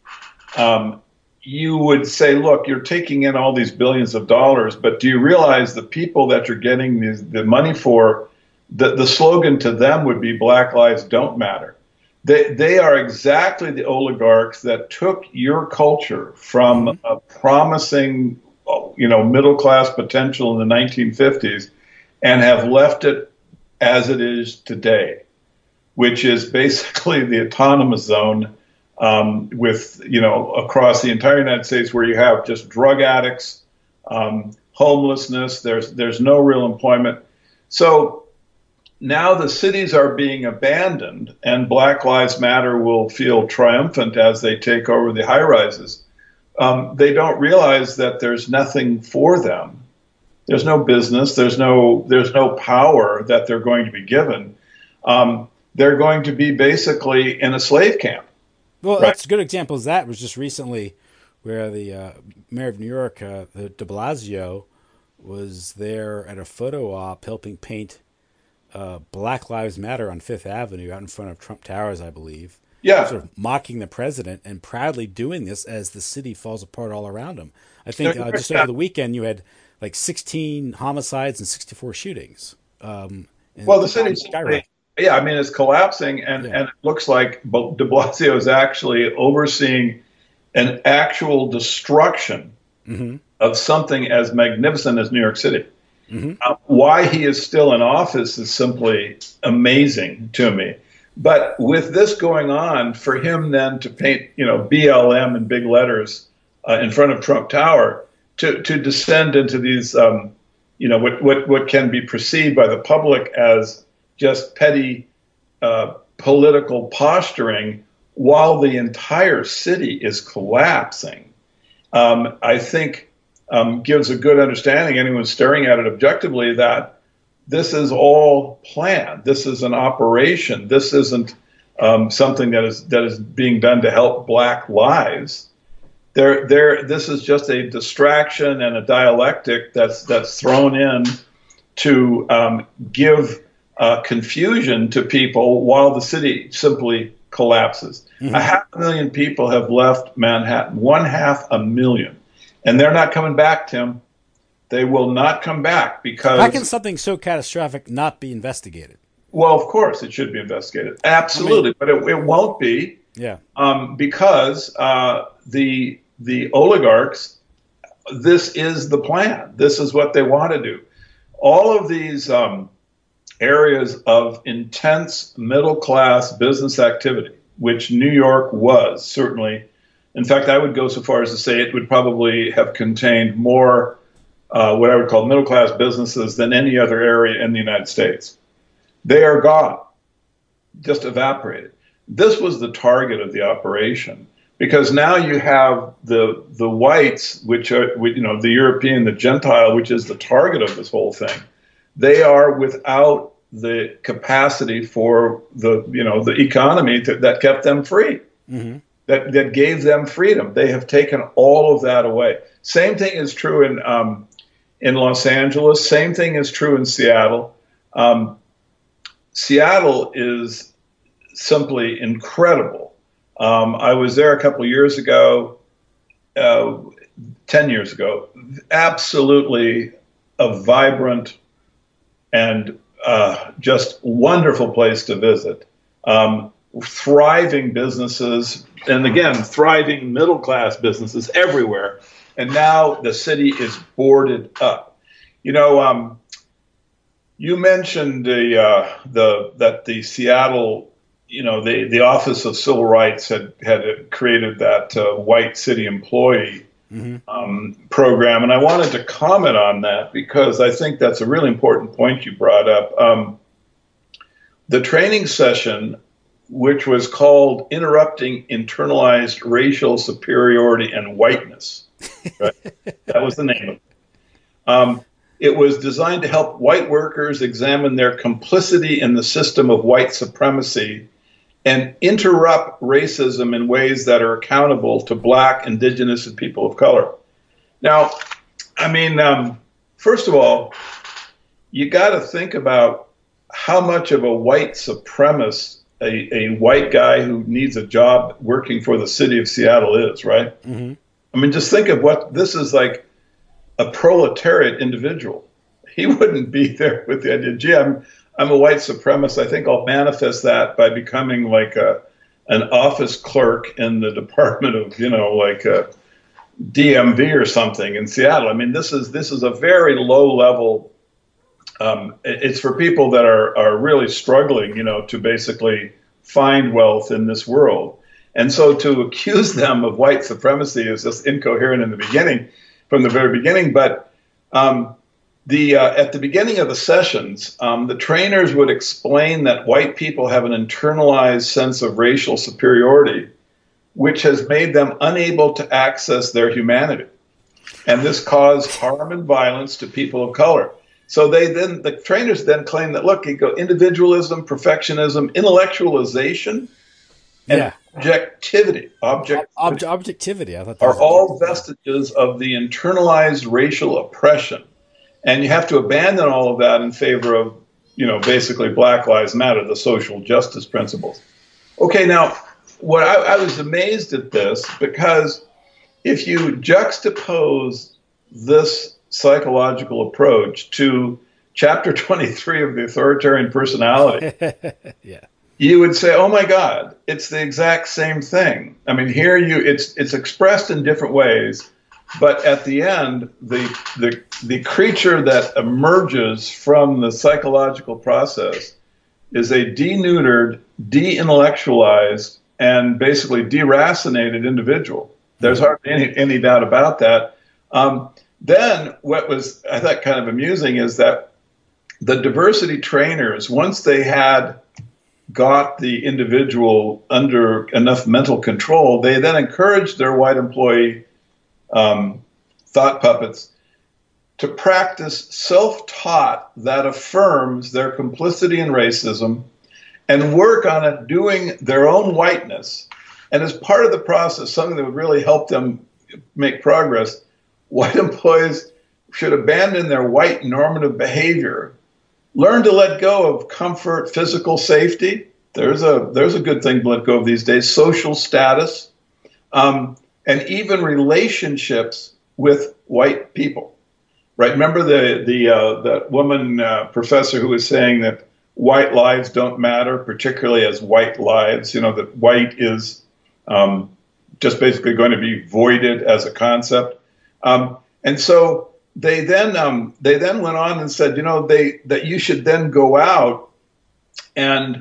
you would say, look, you're taking in all these billions of dollars, but do you realize the people that you're getting the money for, the slogan to them would be Black Lives Don't Matter. They are exactly the oligarchs that took your culture from a promising, middle-class potential in the 1950s and have left it as it is today, which is basically the autonomous zone with, across the entire United States where you have just drug addicts, homelessness, there's no real employment. So now the cities are being abandoned and Black Lives Matter will feel triumphant as they take over the high-rises. They don't realize that there's nothing for them. There's no business. There's no power that they're going to be given. They're going to be basically in a slave camp. Well, right? That's a good example. That was just recently where the mayor of New York, de Blasio, was there at a photo op helping paint Black Lives Matter on Fifth Avenue out in front of Trump Towers, I believe. Yeah. Sort of mocking the president and proudly doing this as the city falls apart all around him. I think just over the weekend you had like 16 homicides and 64 shootings. Well, the city's it's collapsing, and it looks like de Blasio is actually overseeing an actual destruction of something as magnificent as New York City. Why he is still in office is simply amazing to me. But with this going on, for him then to paint, BLM in big letters in front of Trump Tower, to descend into these, what can be perceived by the public as just petty political posturing while the entire city is collapsing, I think gives a good understanding, anyone staring at it objectively, that this is all planned. This is an operation. This isn't something that is being done to help Black lives. This is just a distraction and a dialectic that's thrown in to give confusion to people while the city simply collapses. 500,000 people have left Manhattan, 500,000. And they're not coming back, Tim. They will not come back because... How can something so catastrophic not be investigated? Well, of course, it should be investigated. Absolutely. But it won't be. Yeah. Because the oligarchs, this is the plan. This is what they want to do. All of these areas of intense middle-class business activity, which New York was certainly. In fact, I would go so far as to say it would probably have contained more what I would call middle-class businesses than any other area in the United States. They are gone, just evaporated. This was the target of the operation because now you have the whites, which are, the European, the Gentile, which is the target of this whole thing. They are without the capacity for the economy that kept them free, that gave them freedom. They have taken all of that away. Same thing is true in Los Angeles. Same thing is true in Seattle. Seattle is simply incredible. I was there a couple of years ago, 10 years ago. Absolutely a vibrant and just wonderful place to visit. Thriving businesses, and again, thriving middle-class businesses everywhere. And now the city is boarded up. You mentioned that the Seattle, the Office of Civil Rights had created that white city employee program, and I wanted to comment on that because I think that's a really important point you brought up. The training session, which was called Interrupting Internalized Racial Superiority and Whiteness, right? That was the name of it. It was designed to help white workers examine their complicity in the system of white supremacy and interrupt racism in ways that are accountable to Black, Indigenous, and people of color. Now, first of all, you got to think about how much of a white supremacist a white guy who needs a job working for the city of Seattle is, right? Just think of what this is like. A proletariat individual. He wouldn't be there with the idea, gee, I'm a white supremacist. I think I'll manifest that by becoming like an office clerk in the department of, like a DMV or something in Seattle. This is a very low level. It's for people that are really struggling, to basically find wealth in this world. And so to accuse them of white supremacy is just incoherent from the very beginning. But at the beginning of the sessions, the trainers would explain that white people have an internalized sense of racial superiority, which has made them unable to access their humanity. And this caused harm and violence to people of color. So the trainers then claim that, look, you go individualism, perfectionism, intellectualization, and objectivity. Objectivity. I thought that are all vestiges of the internalized racial oppression. And you have to abandon all of that in favor of, basically Black Lives Matter, the social justice principles. Okay, now, what I was amazed at this, because if you juxtapose this psychological approach to chapter 23 of the Authoritarian Personality, you would say, oh my God, it's the exact same thing. Here it's expressed in different ways, but at the end, the creature that emerges from the psychological process is a deneutered, de-intellectualized, and basically deracinated individual. There's hardly any doubt about that. Then what was, I thought, kind of amusing is that the diversity trainers, once they had got the individual under enough mental control, they then encouraged their white employee thought puppets to practice self-taught that affirms their complicity in racism and work on it doing their own whiteness. And as part of the process, something that would really help them make progress, white employees should abandon their white normative behavior, learn to let go of comfort, physical safety, there's a good thing to let go of these days. Social status, and even relationships with white people. Right? Remember that woman professor who was saying that white lives don't matter, particularly as white lives. That white is just basically going to be voided as a concept. And so they then went on and said, that you should then go out and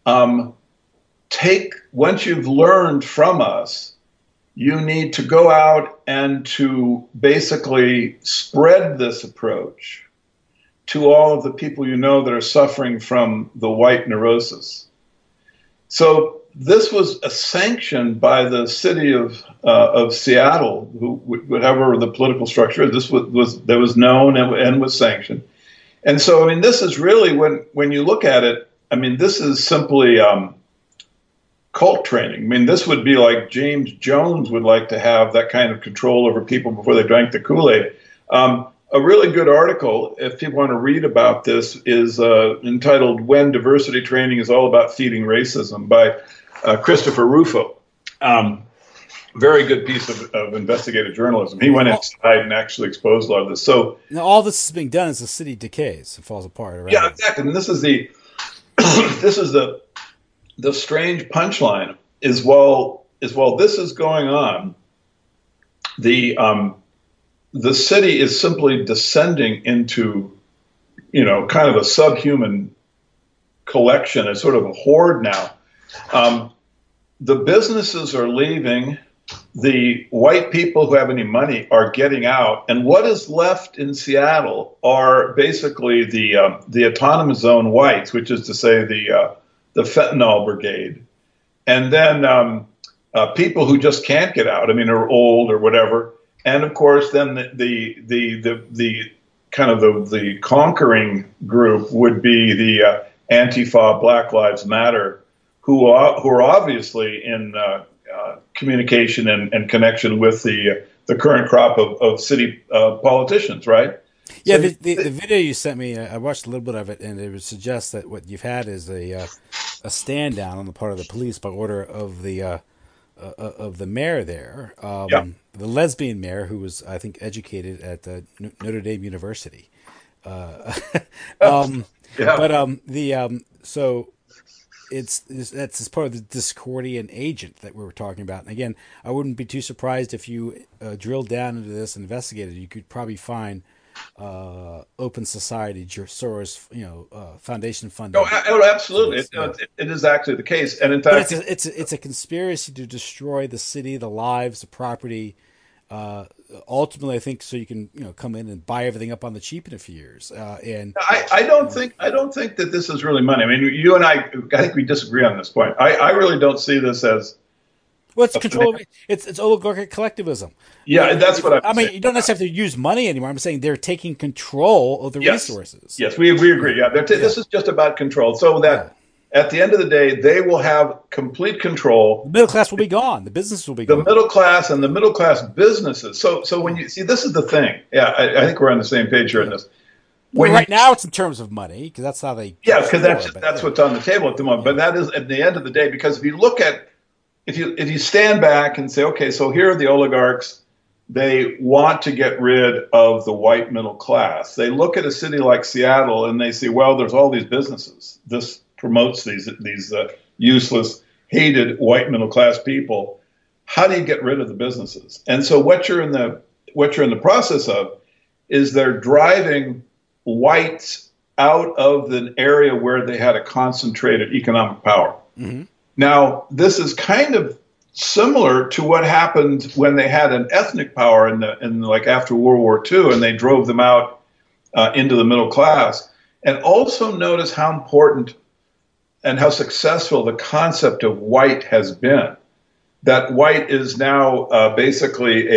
once you've learned from us, you need to go out and to basically spread this approach to all of the people that are suffering from the white neurosis. So this was sanctioned by the city of Seattle, whatever the political structure is. This was known and was sanctioned. And so, this is really, when you look at it, this is simply cult training. This would be like James Jones would like to have that kind of control over people before they drank the Kool-Aid. A really good article, if people want to read about this, is entitled "When Diversity Training is All About Feeding Racism" by Christopher Rufo. Very good piece of investigative journalism. He went inside and actually exposed a lot of this. So now all this is being done as the city decays and falls apart. Right? Yeah, exactly. And this is the the strange punchline is while this is going on, the city is simply descending into, kind of a subhuman collection, a sort of a horde now. The businesses are leaving. The white people who have any money are getting out. And what is left in Seattle are basically the autonomous zone whites, which is to say the fentanyl brigade. And then people who just can't get out, are old or whatever. And of course, then the kind of the conquering group would be the Antifa, Black Lives Matter, who are obviously in communication and connection with the current crop of city politicians, right? Yeah, so the video you sent me, I watched a little bit of it, and it would suggest that what you've had is a stand down on the part of the police by order of the mayor there, the lesbian mayor who was, I think, educated at Notre Dame University. So that's part of the Discordian agent that we were talking about. And again, I wouldn't be too surprised if you drilled down into this and investigated. You could probably find Open Society, Soros, foundation funding. Oh, absolutely. It is actually the case, and in fact, but it's a conspiracy to destroy the city, the lives, the property. Ultimately, I think so you can come in and buy everything up on the cheap in a few years. And I don't think that this is really money. You and I think we disagree on this point. I really don't see this as. Well, it's control. It's oligarchic collectivism. Yeah, that's what you don't necessarily have to use money anymore. I'm saying they're taking control of the resources. Yes, we agree. Yeah, this is just about control. So that at the end of the day, they will have complete control. The middle class will be gone. The businesses will be gone. The middle class and the middle class businesses. So when you see, this is the thing. Yeah, I think we're on the same page here in this. Right now, it's in terms of money because that's how they. Yeah, because that's what's on the table at the moment. But that is at the end of the day, because if you look at if you stand back and say, okay, so here are the oligarchs, they want to get rid of the white middle class. They look at a city like Seattle and they say, well, there's all these businesses. This promotes these useless, hated white middle class people. How do you get rid of the businesses? And so what you're in the process of is they're driving whites out of the area where they had a concentrated economic power. Mm-hmm. Now, this is kind of similar to what happened when they had an ethnic power in like after World War II, and they drove them out into the middle class. And also notice how important and how successful the concept of white has been. That white is now basically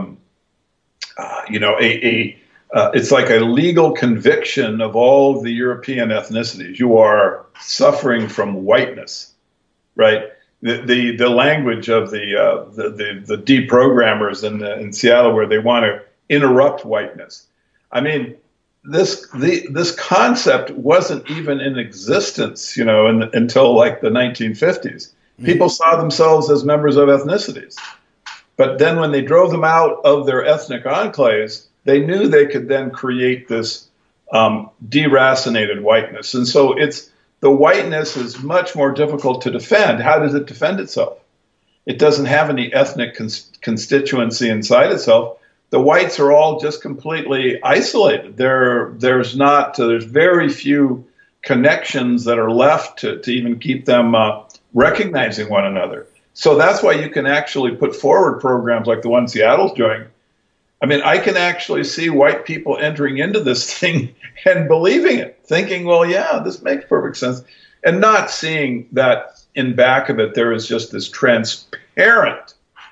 it's like a legal conviction of all the European ethnicities. You are suffering from whiteness. Right, the language of the deprogrammers in Seattle, where they want to interrupt whiteness. this concept wasn't even in existence, until like the 1950s. People saw themselves as members of ethnicities. But then when they drove them out of their ethnic enclaves, they knew they could then create this deracinated whiteness. And so the whiteness is much more difficult to defend. How does it defend itself? It doesn't have any ethnic constituency inside itself. The whites are all just completely isolated. There's very few connections that are left to even keep them recognizing one another. So that's why you can actually put forward programs like the one Seattle's doing. I mean, I can actually see white people entering into this thing and believing it, thinking, well, yeah, this makes perfect sense, and not seeing that in back of it there is just this transparent,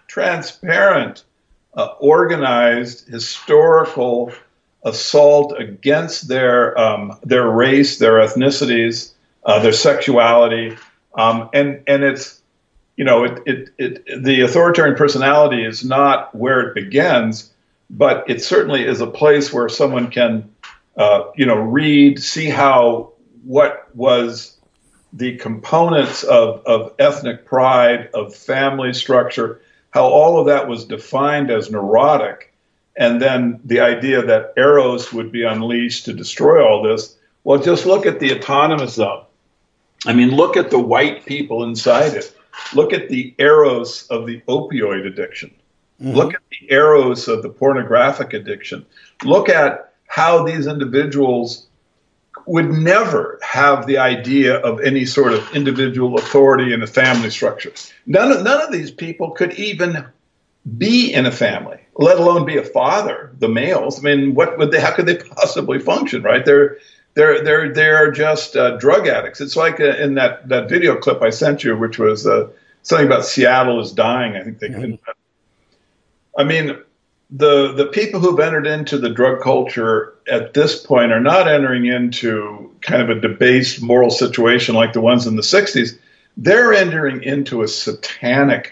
organized historical assault against their race, their ethnicities, their sexuality, and it's the authoritarian personality is not where it begins, but it certainly is a place where someone can, read, see what was the components of ethnic pride, of family structure, how all of that was defined as neurotic, and then the idea that Eros would be unleashed to destroy all this. Well, just look at the autonomous zone. I mean, look at the white people inside it. Look at the Eros of the opioid addiction. Mm-hmm. Look at the Eros of the pornographic addiction. Look at how these individuals would never have the idea of any sort of individual authority in a family structure. None of these people could even be in a family, let alone be a father, the males. I mean, how could they possibly function, right? They're just drug addicts. It's like in that video clip I sent you, which was something about Seattle is dying. I think they. Mm-hmm. I mean, the people who've entered into the drug culture at this point are not entering into kind of a debased moral situation like the ones in the 60s. They're entering into a satanic,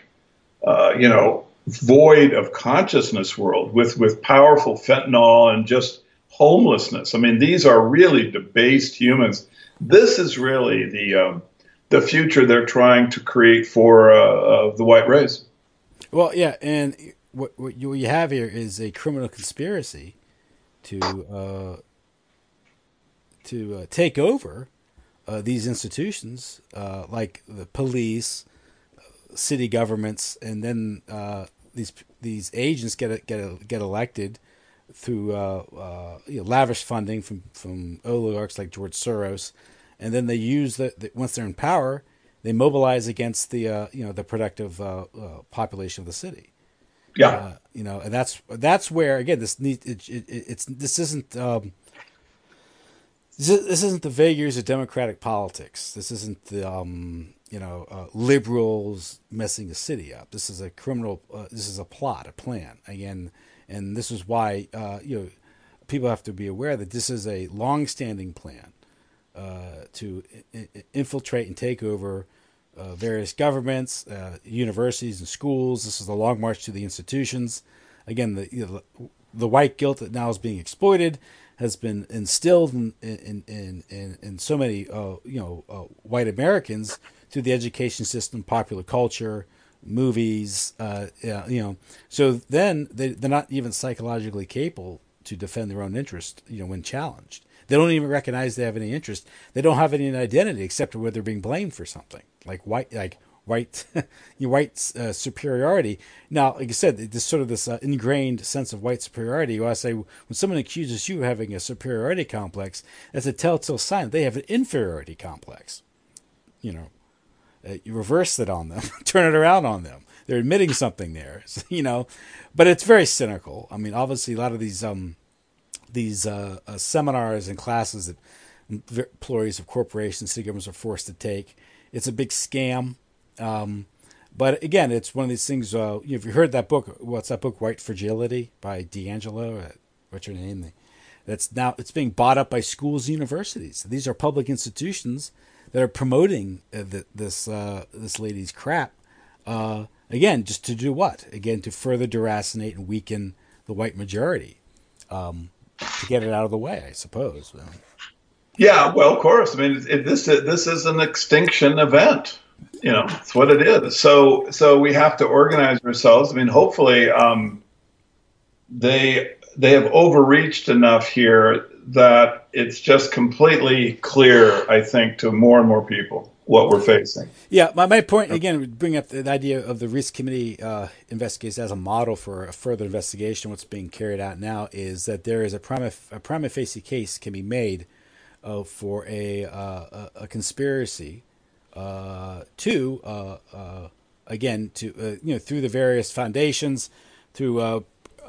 void of consciousness world with powerful fentanyl and just homelessness. I mean, these are really debased humans. This is really the future they're trying to create for the white race. Well, yeah, and what you have here is a criminal conspiracy to take over these institutions like the police, city governments, and then these agents get elected through lavish funding from oligarchs like George Soros, and then they use once they're in power, they mobilize against the productive population of the city. Yeah, and that's where again this isn't the vagaries of democratic politics. This isn't the liberals messing the city up. This is a criminal. This is a plot, a plan again, and this is why people have to be aware that this is a long-standing plan to infiltrate and take over various governments, universities, and schools. This is the long march to the institutions. Again, the white guilt that now is being exploited has been instilled in so many white Americans through the education system, popular culture, movies. So then they're not even psychologically capable to defend their own interest. When challenged, they don't even recognize they have any interest. They don't have any identity except where they're being blamed for something. Like white superiority. Now, like I said, this sort of this ingrained sense of white superiority. I say when someone accuses you of having a superiority complex, that's a telltale sign they have an inferiority complex. You reverse it on them, turn it around on them. They're admitting something there, but it's very cynical. I mean, obviously, a lot of these seminars and classes that employees of corporations, city governments are forced to take. It's a big scam. But again, it's one of these things. If you heard that book, what's that book, White Fragility by D'Angelo? What's her name? It's being bought up by schools and universities. These are public institutions that are promoting this lady's crap. Again, just to do what? Again, to further deracinate and weaken the white majority. to get it out of the way, I suppose. Yeah, well, of course. I mean, this is an extinction event. It's what it is. So we have to organize ourselves. I mean, hopefully, they have overreached enough here that it's just completely clear, I think, to more and more people what we're facing. Yeah, my point, again, bring up the idea of the Reece Committee investigation as a model for a further investigation. What's being carried out now is that there is a prima facie case can be made for a conspiracy to through the various foundations to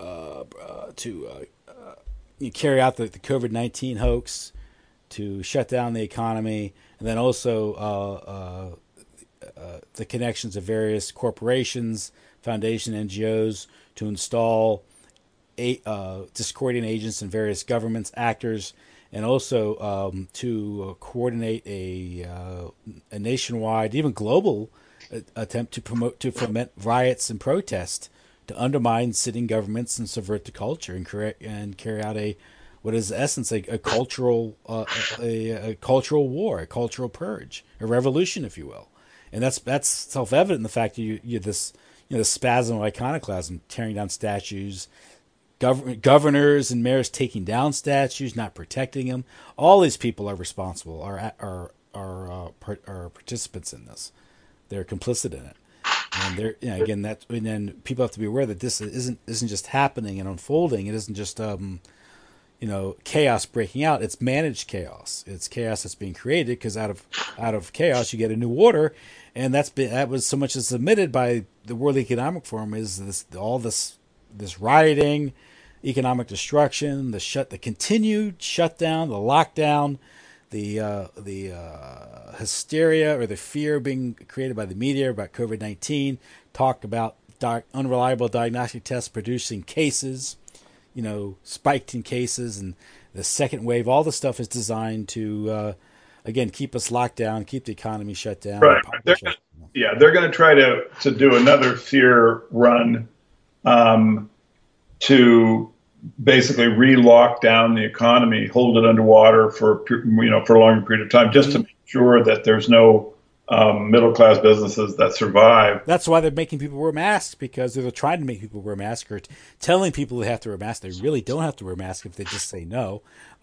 carry out the COVID-19 hoax, to shut down the economy, and then also the connections of various corporations, foundation, NGOs to install discordant agents in various governments, actors, and also to coordinate a nationwide, even global, attempt to foment riots and protests to undermine sitting governments and subvert the culture and carry out what is in essence a cultural a cultural war, a cultural purge, a revolution, if you will. And that's self-evident in the fact that you this the spasm of iconoclasm, tearing down statues, governors and mayors taking down statues, not protecting them. All these people are responsible, are participants in this. They're complicit in it. And then people have to be aware that this isn't just happening and unfolding. It isn't just chaos breaking out. It's managed chaos. It's chaos that's being created because out of chaos you get a new order, and that was so much as submitted by the World Economic Forum is this rioting, economic destruction, the continued shutdown, the lockdown, the hysteria or the fear being created by the media about COVID-19, talk about unreliable diagnostic tests producing cases, spiked in cases, and the second wave. All the stuff is designed to, again, keep us locked down, keep the economy shut down. Right. They're going to try to do another fear run to basically re-lock down the economy, hold it underwater for a longer period of time, just to make sure that there's no middle-class businesses that survive. That's why they're making people wear masks, because they're trying to make people wear masks or telling people they have to wear masks. They really don't have to wear masks if they just say no,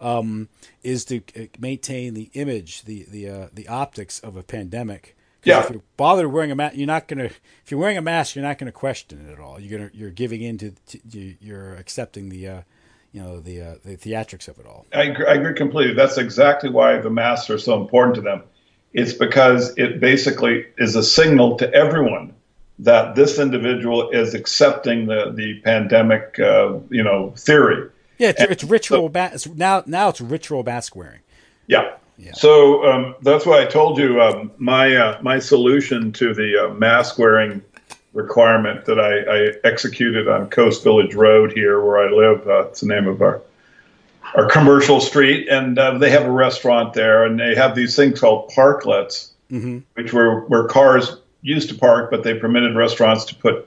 is to maintain the image, the optics of a pandemic. Yeah. If you're bothered wearing a mask, you're not gonna. If you're wearing a mask, you're not gonna question it at all. You're giving in to you're accepting the theatrics of it all. I agree completely. That's exactly why the masks are so important to them. It's because it basically is a signal to everyone that this individual is accepting the pandemic, theory. Yeah, it's ritual. Now it's ritual mask wearing. Yeah. Yeah. So that's why I told you my solution to the mask wearing requirement that I executed on Coast Village Road here where I live. It's the name of our commercial street, and they have a restaurant there, and they have these things called parklets, which were where cars used to park, but they permitted restaurants to put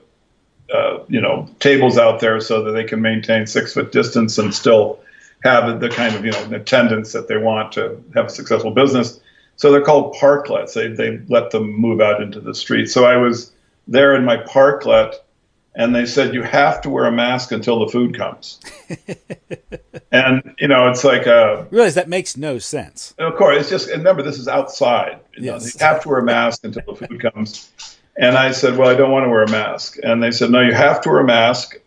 tables out there so that they can maintain 6-foot distance and still have the kind of attendance that they want to have a successful business. So they're called parklets. They let them move out into the street. So I was there in my parklet, and they said you have to wear a mask until the food comes. And it's like realize that makes no sense. Of course, it's just, remember, this is outside. Yes. You have to wear a mask until the food comes. And I said, well, I don't want to wear a mask. And they said, no, you have to wear a mask.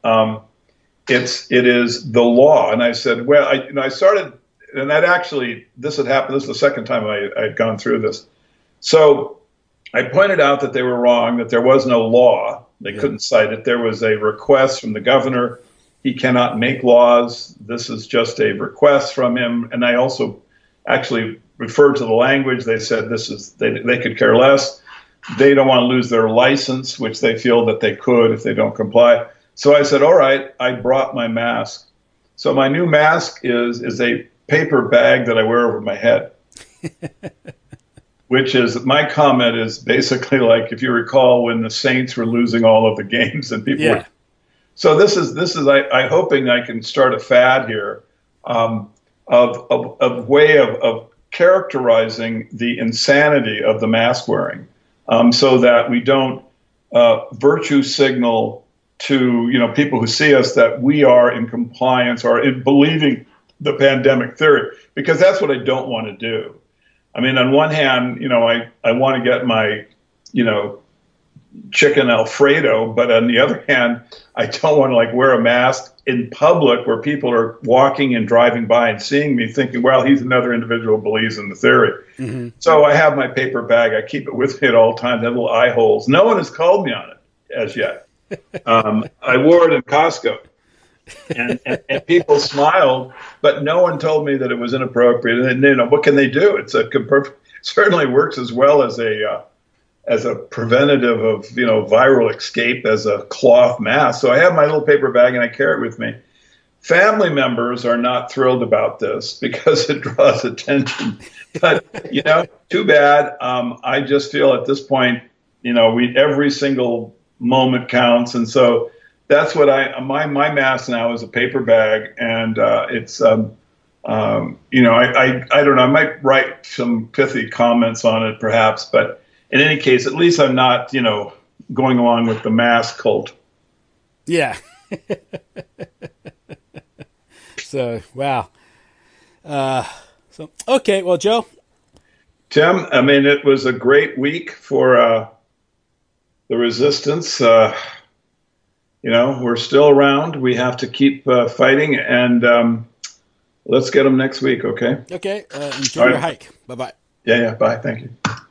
It is the law. And I said, well, I started, and that actually, this had happened. This is the second time I had gone through this. So I pointed out that they were wrong, that there was no law. They couldn't cite it. There was a request from the governor. He cannot make laws. This is just a request from him. And I also actually referred to the language. They said they could care less. They don't want to lose their license, which they feel that they could if they don't comply. So I said, all right, I brought my mask. So my new mask is a paper bag that I wear over my head, which is, my comment is basically like, if you recall when the Saints were losing all of the games and people were. So this is I hoping I can start a fad here. way of characterizing the insanity of the mask wearing, so that we don't virtue signal to people who see us that we are in compliance or in believing the pandemic theory, because that's what I don't want to do. I mean, on one hand, I want to get my chicken Alfredo, but on the other hand, I don't want to wear a mask in public where people are walking and driving by and seeing me thinking, well, he's another individual who believes in the theory. Mm-hmm. So I have my paper bag. I keep it with me at all times. I have little eye holes. No one has called me on it as yet. I wore it in Costco, and people smiled, but no one told me that it was inappropriate. And what can they do? It's certainly works as well as a preventative of viral escape as a cloth mask. So I have my little paper bag and I carry it with me. Family members are not thrilled about this because it draws attention. But too bad. I just feel at this point, every single moment counts, and so that's what my mask now is a paper bag, and it's I don't know. I might write some pithy comments on it perhaps, but in any case, at least I'm not, going along with the mask cult. Yeah. So, wow. Okay. Well, Joe. Tim, I mean, it was a great week for the resistance. We're still around. We have to keep fighting, and let's get them next week, okay? Okay. Enjoy your hike. Bye-bye. Yeah. Bye. Thank you.